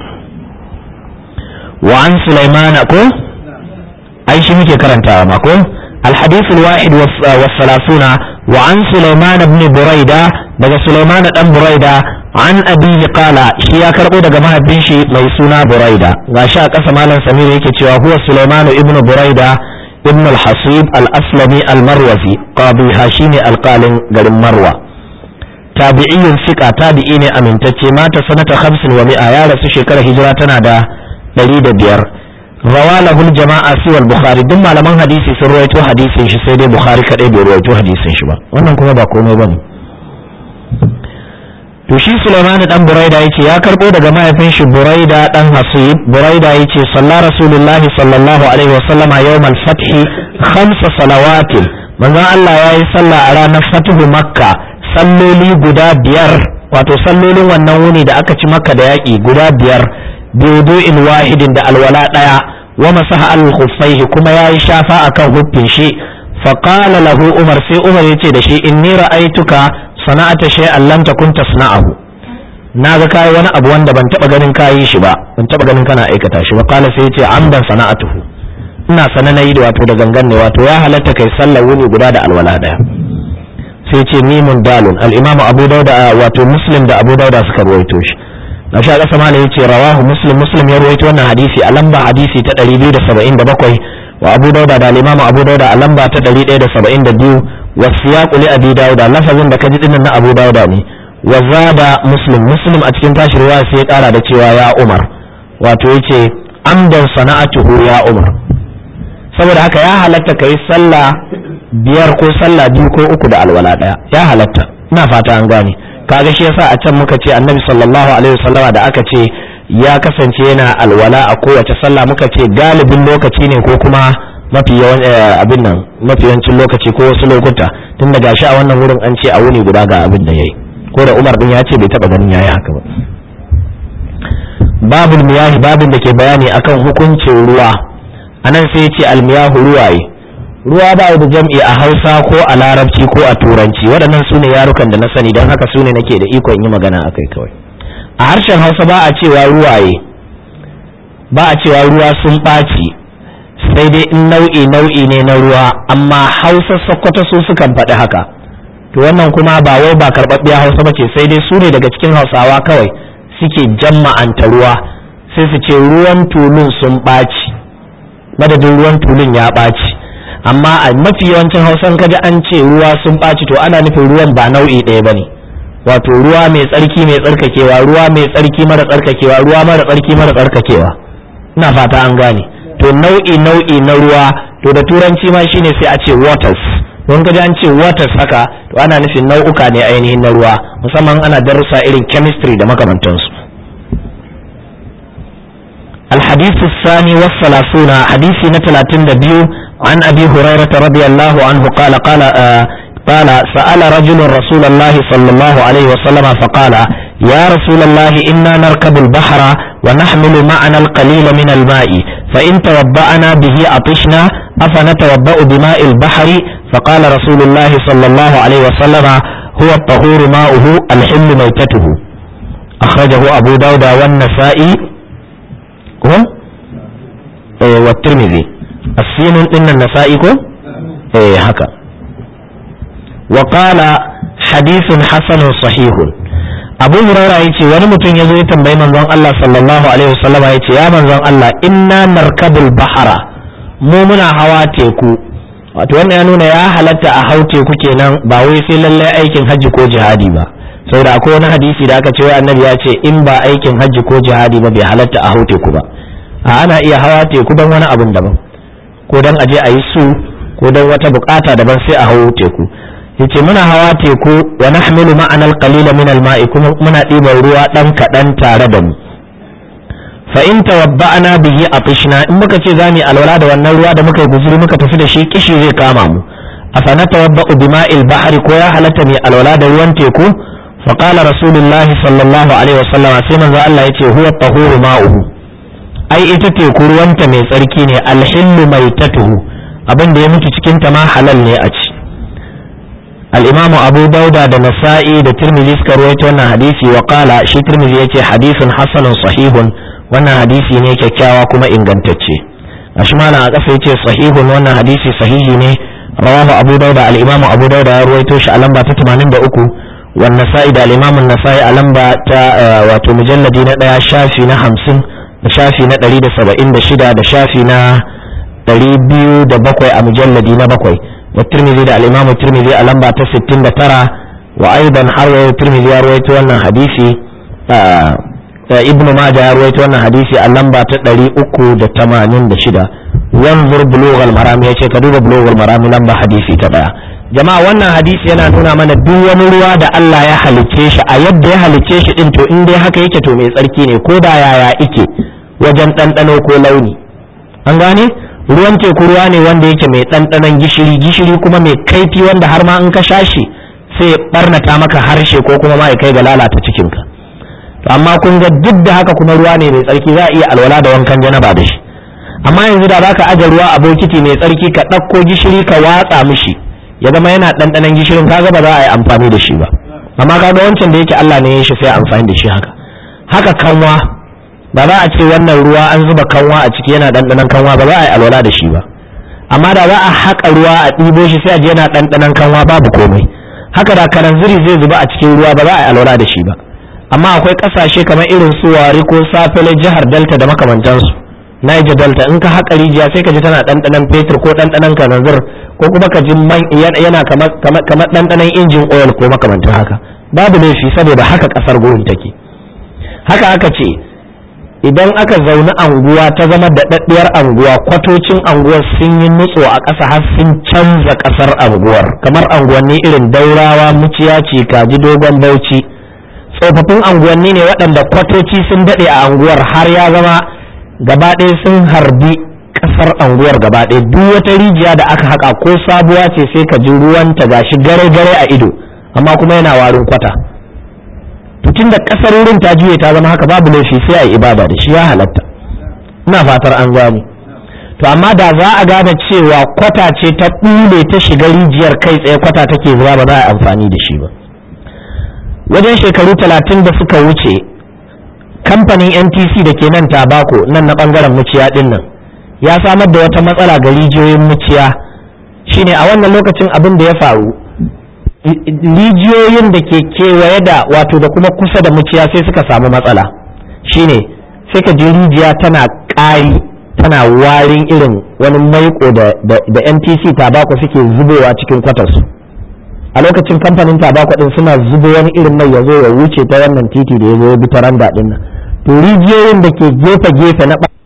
wa an Sulaiman ko ai shi muke karantawa ma ko الحديث الواحد والثلاثون وعن سليمان بن بريدة daga سليمان بن بريدة عن أبيه قال شي ya karbo daga mahaifin shi mai suna Buraida gashi a kasa malam Samir yake cewa huwa Sulaiman ibn Buraida ibn al-Hasib al-Aslami al-Marwazi qadi hashimi al-Qalin garin Marwa tabi'iyun sika tabi'i ne amintacce mata sanata hamsin wa mi'a ya rasu shekarar hijira tana da ɗari da biyar rawalahul jama'a siwal bukhari duk malaman hadisi sun rawaito hadisin shi sai dai bukhari kadai bai rawaito hadisin shi ba wannan kuma ba komai bane to shi Sulaiman dan Buraida yace ya karbo daga mahaifin shi Buraida dan Hasib Buraida yace sallallahu rasulullahi sallallahu alaihi wa sallama yawmal fath khamsa salawatin manzon Allah yayi sallah a ranar fatuhu makka salloli guda biyar wato sallolin wannan wuni da aka ci makka da yaki guda biyar biwudu'in wahidin da alwala daya wa masaha al-khuffaihi kuma yayi shafa akan huffin shi fa qala lahu umar sai umar yace da shi inni ra'aituka sana'ata shay'an lam takun tasna'ahu naga kai wani abu wanda ban taba ganin kayi shi ba ban taba ganin kana aikata shi ba qala sai yace amdan sana'atuhu ina sanan nayi da wato da gangan ne wato ya halatta kai sallar wuni guda da alwala daya sai yace mimun dalun al-imamu abu dauda wato muslim da abu dauda suka rawaito shi gashi a ƙasa malam yace rawahu muslim muslim ya rawaito wannan hadisi a lamba hadisi ta ɗari biyu da saba'in da bakwai wa abu dauda da al-imam abu dauda a lamba ta ɗari ɗaya da saba'in da biyu wa siyaqu li abi dauda lafazin da kaji dinnan na abu dauda ne wa zada muslim muslim a cikin tashi riwaya sai ya kara da cewa ya umar wato yace amdan sana'atuhu ya umar saboda haka ya halatta kai sallah biyar ko sallah biyu ko uku da alwala daya ya halatta ina fata an gane kaga shi yasa a can muka ce annabi sallallahu alaihi wasallama da aka ce ya kasance yana alwala a kowace sallah muka ce galibin lokaci ne ko kuma mafi yawan abin nan mafi yawancin lokaci ko wasu lokuta tun da gashi a wannan wurin an ce a wuni guda ga abin da yayi ko da Umar din ya ce bai taba ganin yayi haka ba babul miyahi babin da ke bayani akan hukuncin ruwa anan sai ya ce al miyahu ruwaye ruwa ba da jam'i a Hausa ko a Larabci ko a Turanci waɗannan su ne yarukan da na sani don haka su ne nake da ikon yi magana akai kawai a harshen Hausa ba a cewa ruwaye ba a cewa ruwa sun ɓaci sai dai in nau'i nau'i ne na ruwa amma Hausa Sokoto su sukan faɗi haka to wannan kuma ba wai ba karɓaɓɓiya Hausa ba ce sai dai su ne daga cikin Hausawa kawai suke jamma'anta ruwa sai su ce ruwan tulun sun ɓaci madadin ruwan tulun ya ɓaci amma a mafi yawancin Hausan kaji an ce ruwa sun ɓaci to ana nufin ruwan ba nau'i ɗaya bane wato ruwa mai tsarki mai tsarkakewa ruwa mai tsarki mara tsarkakewa ruwa mara tsarki mara tsarkakewa ina fata an gane to nau'i nau'i na ruwa to da turanci ma shine sai a ce waters don kaji an ce waters haka to ana nufin nau'uka ne ainihin na ruwa musamman ana darussa irin chemistry da makamantansu الحديث الثاني والثلاثون حديث نتلاتين دبيو عن أبي هريرة رضي الله عنه قال قال آه قال سأل رجل رسول الله صلى الله عليه وسلم فقال يا رسول الله إنا نركب البحر ونحمل معنا القليل من الماء فإن توضأنا به عطشنا أفنتوضأ بماء البحر فقال رسول الله صلى الله عليه وسلم هو الطهور ماؤه الحل ميتته أخرجه أبو داود والنسائي إيه والترمذي السين إن النسائي إيه هكا وقال حديث حسن صحيح أبو هريرة يتي ونمتن يزوي تنبي من ذن الله صلى الله عليه وسلم يتي يا من ذن الله إنا نركب البحر مومنا هواتيكو wato wannan ya nuna ya halatta a hau teku kenan ba wai sai lallai aikin hajji ko jihadi ba saboda akwai wani hadisi da aka ce wai annabi ya ce in ba aikin hajji ko jihadi ba bai halatta a hau teku ba a ana iya hawa teku don wani abun daban ko don aje a yi su ko don wata bukata daban sai a hau teku yace muna hawa teku wa nahmilu ma'ana al-qalila min al-ma'i kuma muna ɗiban ruwa dan kaɗan tare da mu fa in tawabba'na bihi atishna in muka ce zamu alwala da wannan ruwa da muka yi guzuri muka tafi da shi kishi zai kama mu afana tawabba'u bima'il bahri ko ya halatta mai alwala da ruwan teku fa qala rasulullahi sallallahu alaihi wasallam sai manzo Allah yace huwa tahuru ma'uhu ai ita teku ruwanta mai tsarki ne alhillu maitatuhu abin da ya mutu cikin ta ma halal ne a ci al-imam Abu Dauda da Nasa'i da Tirmidhi suka rawaito wannan hadisi wa qala shi Tirmidhi yace hadithun hasanun sahihun wannan hadisi ne kyakkyawa kuma ingantacce ashi malam a kafa yace sahihun wannan hadisi sahihi ne rawahu Abu Dauda al-imam Abu Dauda ya rawaito shi a lamba ta tamanin da uku wa Nasa'i da al-imam An-Nasa'i a lamba ta wato mujalladi na daya shafi na hamsin da shafi na ɗari da saba'in da shida da shafi na ɗari biyu da bakwai a mujalladi na bakwai wa Tirmidhi da al-imam Tirmidhi a lamba ta sittin da tara wa aidan har wa Tirmidhi ya rawaito wannan hadisi ibnu Majah ya rawaito wannan hadisi a lamba ta ɗari uku da tamanin da shida wanzur bulughal maram yace ka duba bulughal maram lamba hadisi ta daya jama'a wannan hadisi yana nuna mana duk wani ruwa da Allah ya halicce shi a yadda ya halicce shi din to in dai haka yake to mai tsarki ne ko da yaya yake wajen ɗanɗano ko launi an gane ruwan teku ruwa ne wanda yake mai ɗanɗanon gishiri gishiri kuma mai kaifi wanda har ma in ka sha shi sai ya barnata maka harshe ko kuma ma ya kai ga lalata cikinka to amma kun ga duk da haka kuma ruwa ne mai tsarki za a iya alwala da wankan janaba da shi amma yanzu da zaka aje ruwa a bokiti mai tsarki ka ɗauko gishiri ka watsa mishi ya zama yana ɗanɗanon gishirin kaga ba za a yi amfani da shi ba amma kaga wancan da yake Allah ne ya shi sai amfani da shi haka haka kanwa ba za a ce wannan ruwa an zuba kanwa a ciki yana ɗanɗanon kanwa ba za a yi alwala da shi ba amma da za a haƙa ruwa a ɗibo shi sai a je yana ɗanɗanon kanwa babu komai haka da karanziri zai zuba a cikin ruwa ba za a yi alwala da shi ba amma akwai kasashe kamar irin su Wari ko Safele jihar Delta da makamantansu, Niger Delta, in ka haƙa rijiya sai ka ji tana ɗanɗanon fetur ko ɗanɗanon kananzir ko kuma ka ji yana kamar ɗanɗanon injin oil ko makamantan haka. Babu laifi saboda haka ƙasar gurin take. Haka aka ce idan aka zaune anguwa ta zama daɗaɗɗiyar anguwa, kwatocin anguwar sun yi nutso a ƙasa har sun canza ƙasar anguwar, kamar anguwanni irin Daurawa, Muciya, Kaji, Dogon Bauchi. Tsofaffin anguwanni ne waɗanda kwatoci sun daɗe a anguwar har ya zama gaba ɗaya sun harbi ƙasar anguwar gaba ɗaya. Duk wata rijiya da aka haƙa ko sabuwa ce sai ka ji ruwanta gashi gare-gare a ido, amma kuma yana warin kwata. Tun da ƙasar wurin ta juye ta zama haka, babu laifi sai a yi ibada da shi, ya halatta. Ina fatar an gane. To amma da za a gane cewa kwata ce ta ɓule ta shiga rijiyar kai tsaye kwata take zuwa, ba za a yi amfani da shi ba. Wajen shekaru talatin da suka wuce, kamfanin N T C da ke nan Tabako nan na ɓangaren Muciya ɗin nan ya samar da wata matsala ga rijiyoyin Muciya. Shine a wannan lokacin abin da ya faru, rijiyoyin da ke kewaye da wato da kuma kusa da Muciya sai suka samu matsala. Shine sai ka ji rijiya tana ƙari, tana warin irin wani maiko da, da, da N T C Tabako suke zubowa cikin kwatarsu. A lokacin kamfanin Tabako din suna zubo wani irin mai ya zo ya wuce ta wannan titi da ya zo ya bi ta randa din nan. To rijiyoyin da ke gefe-gefe na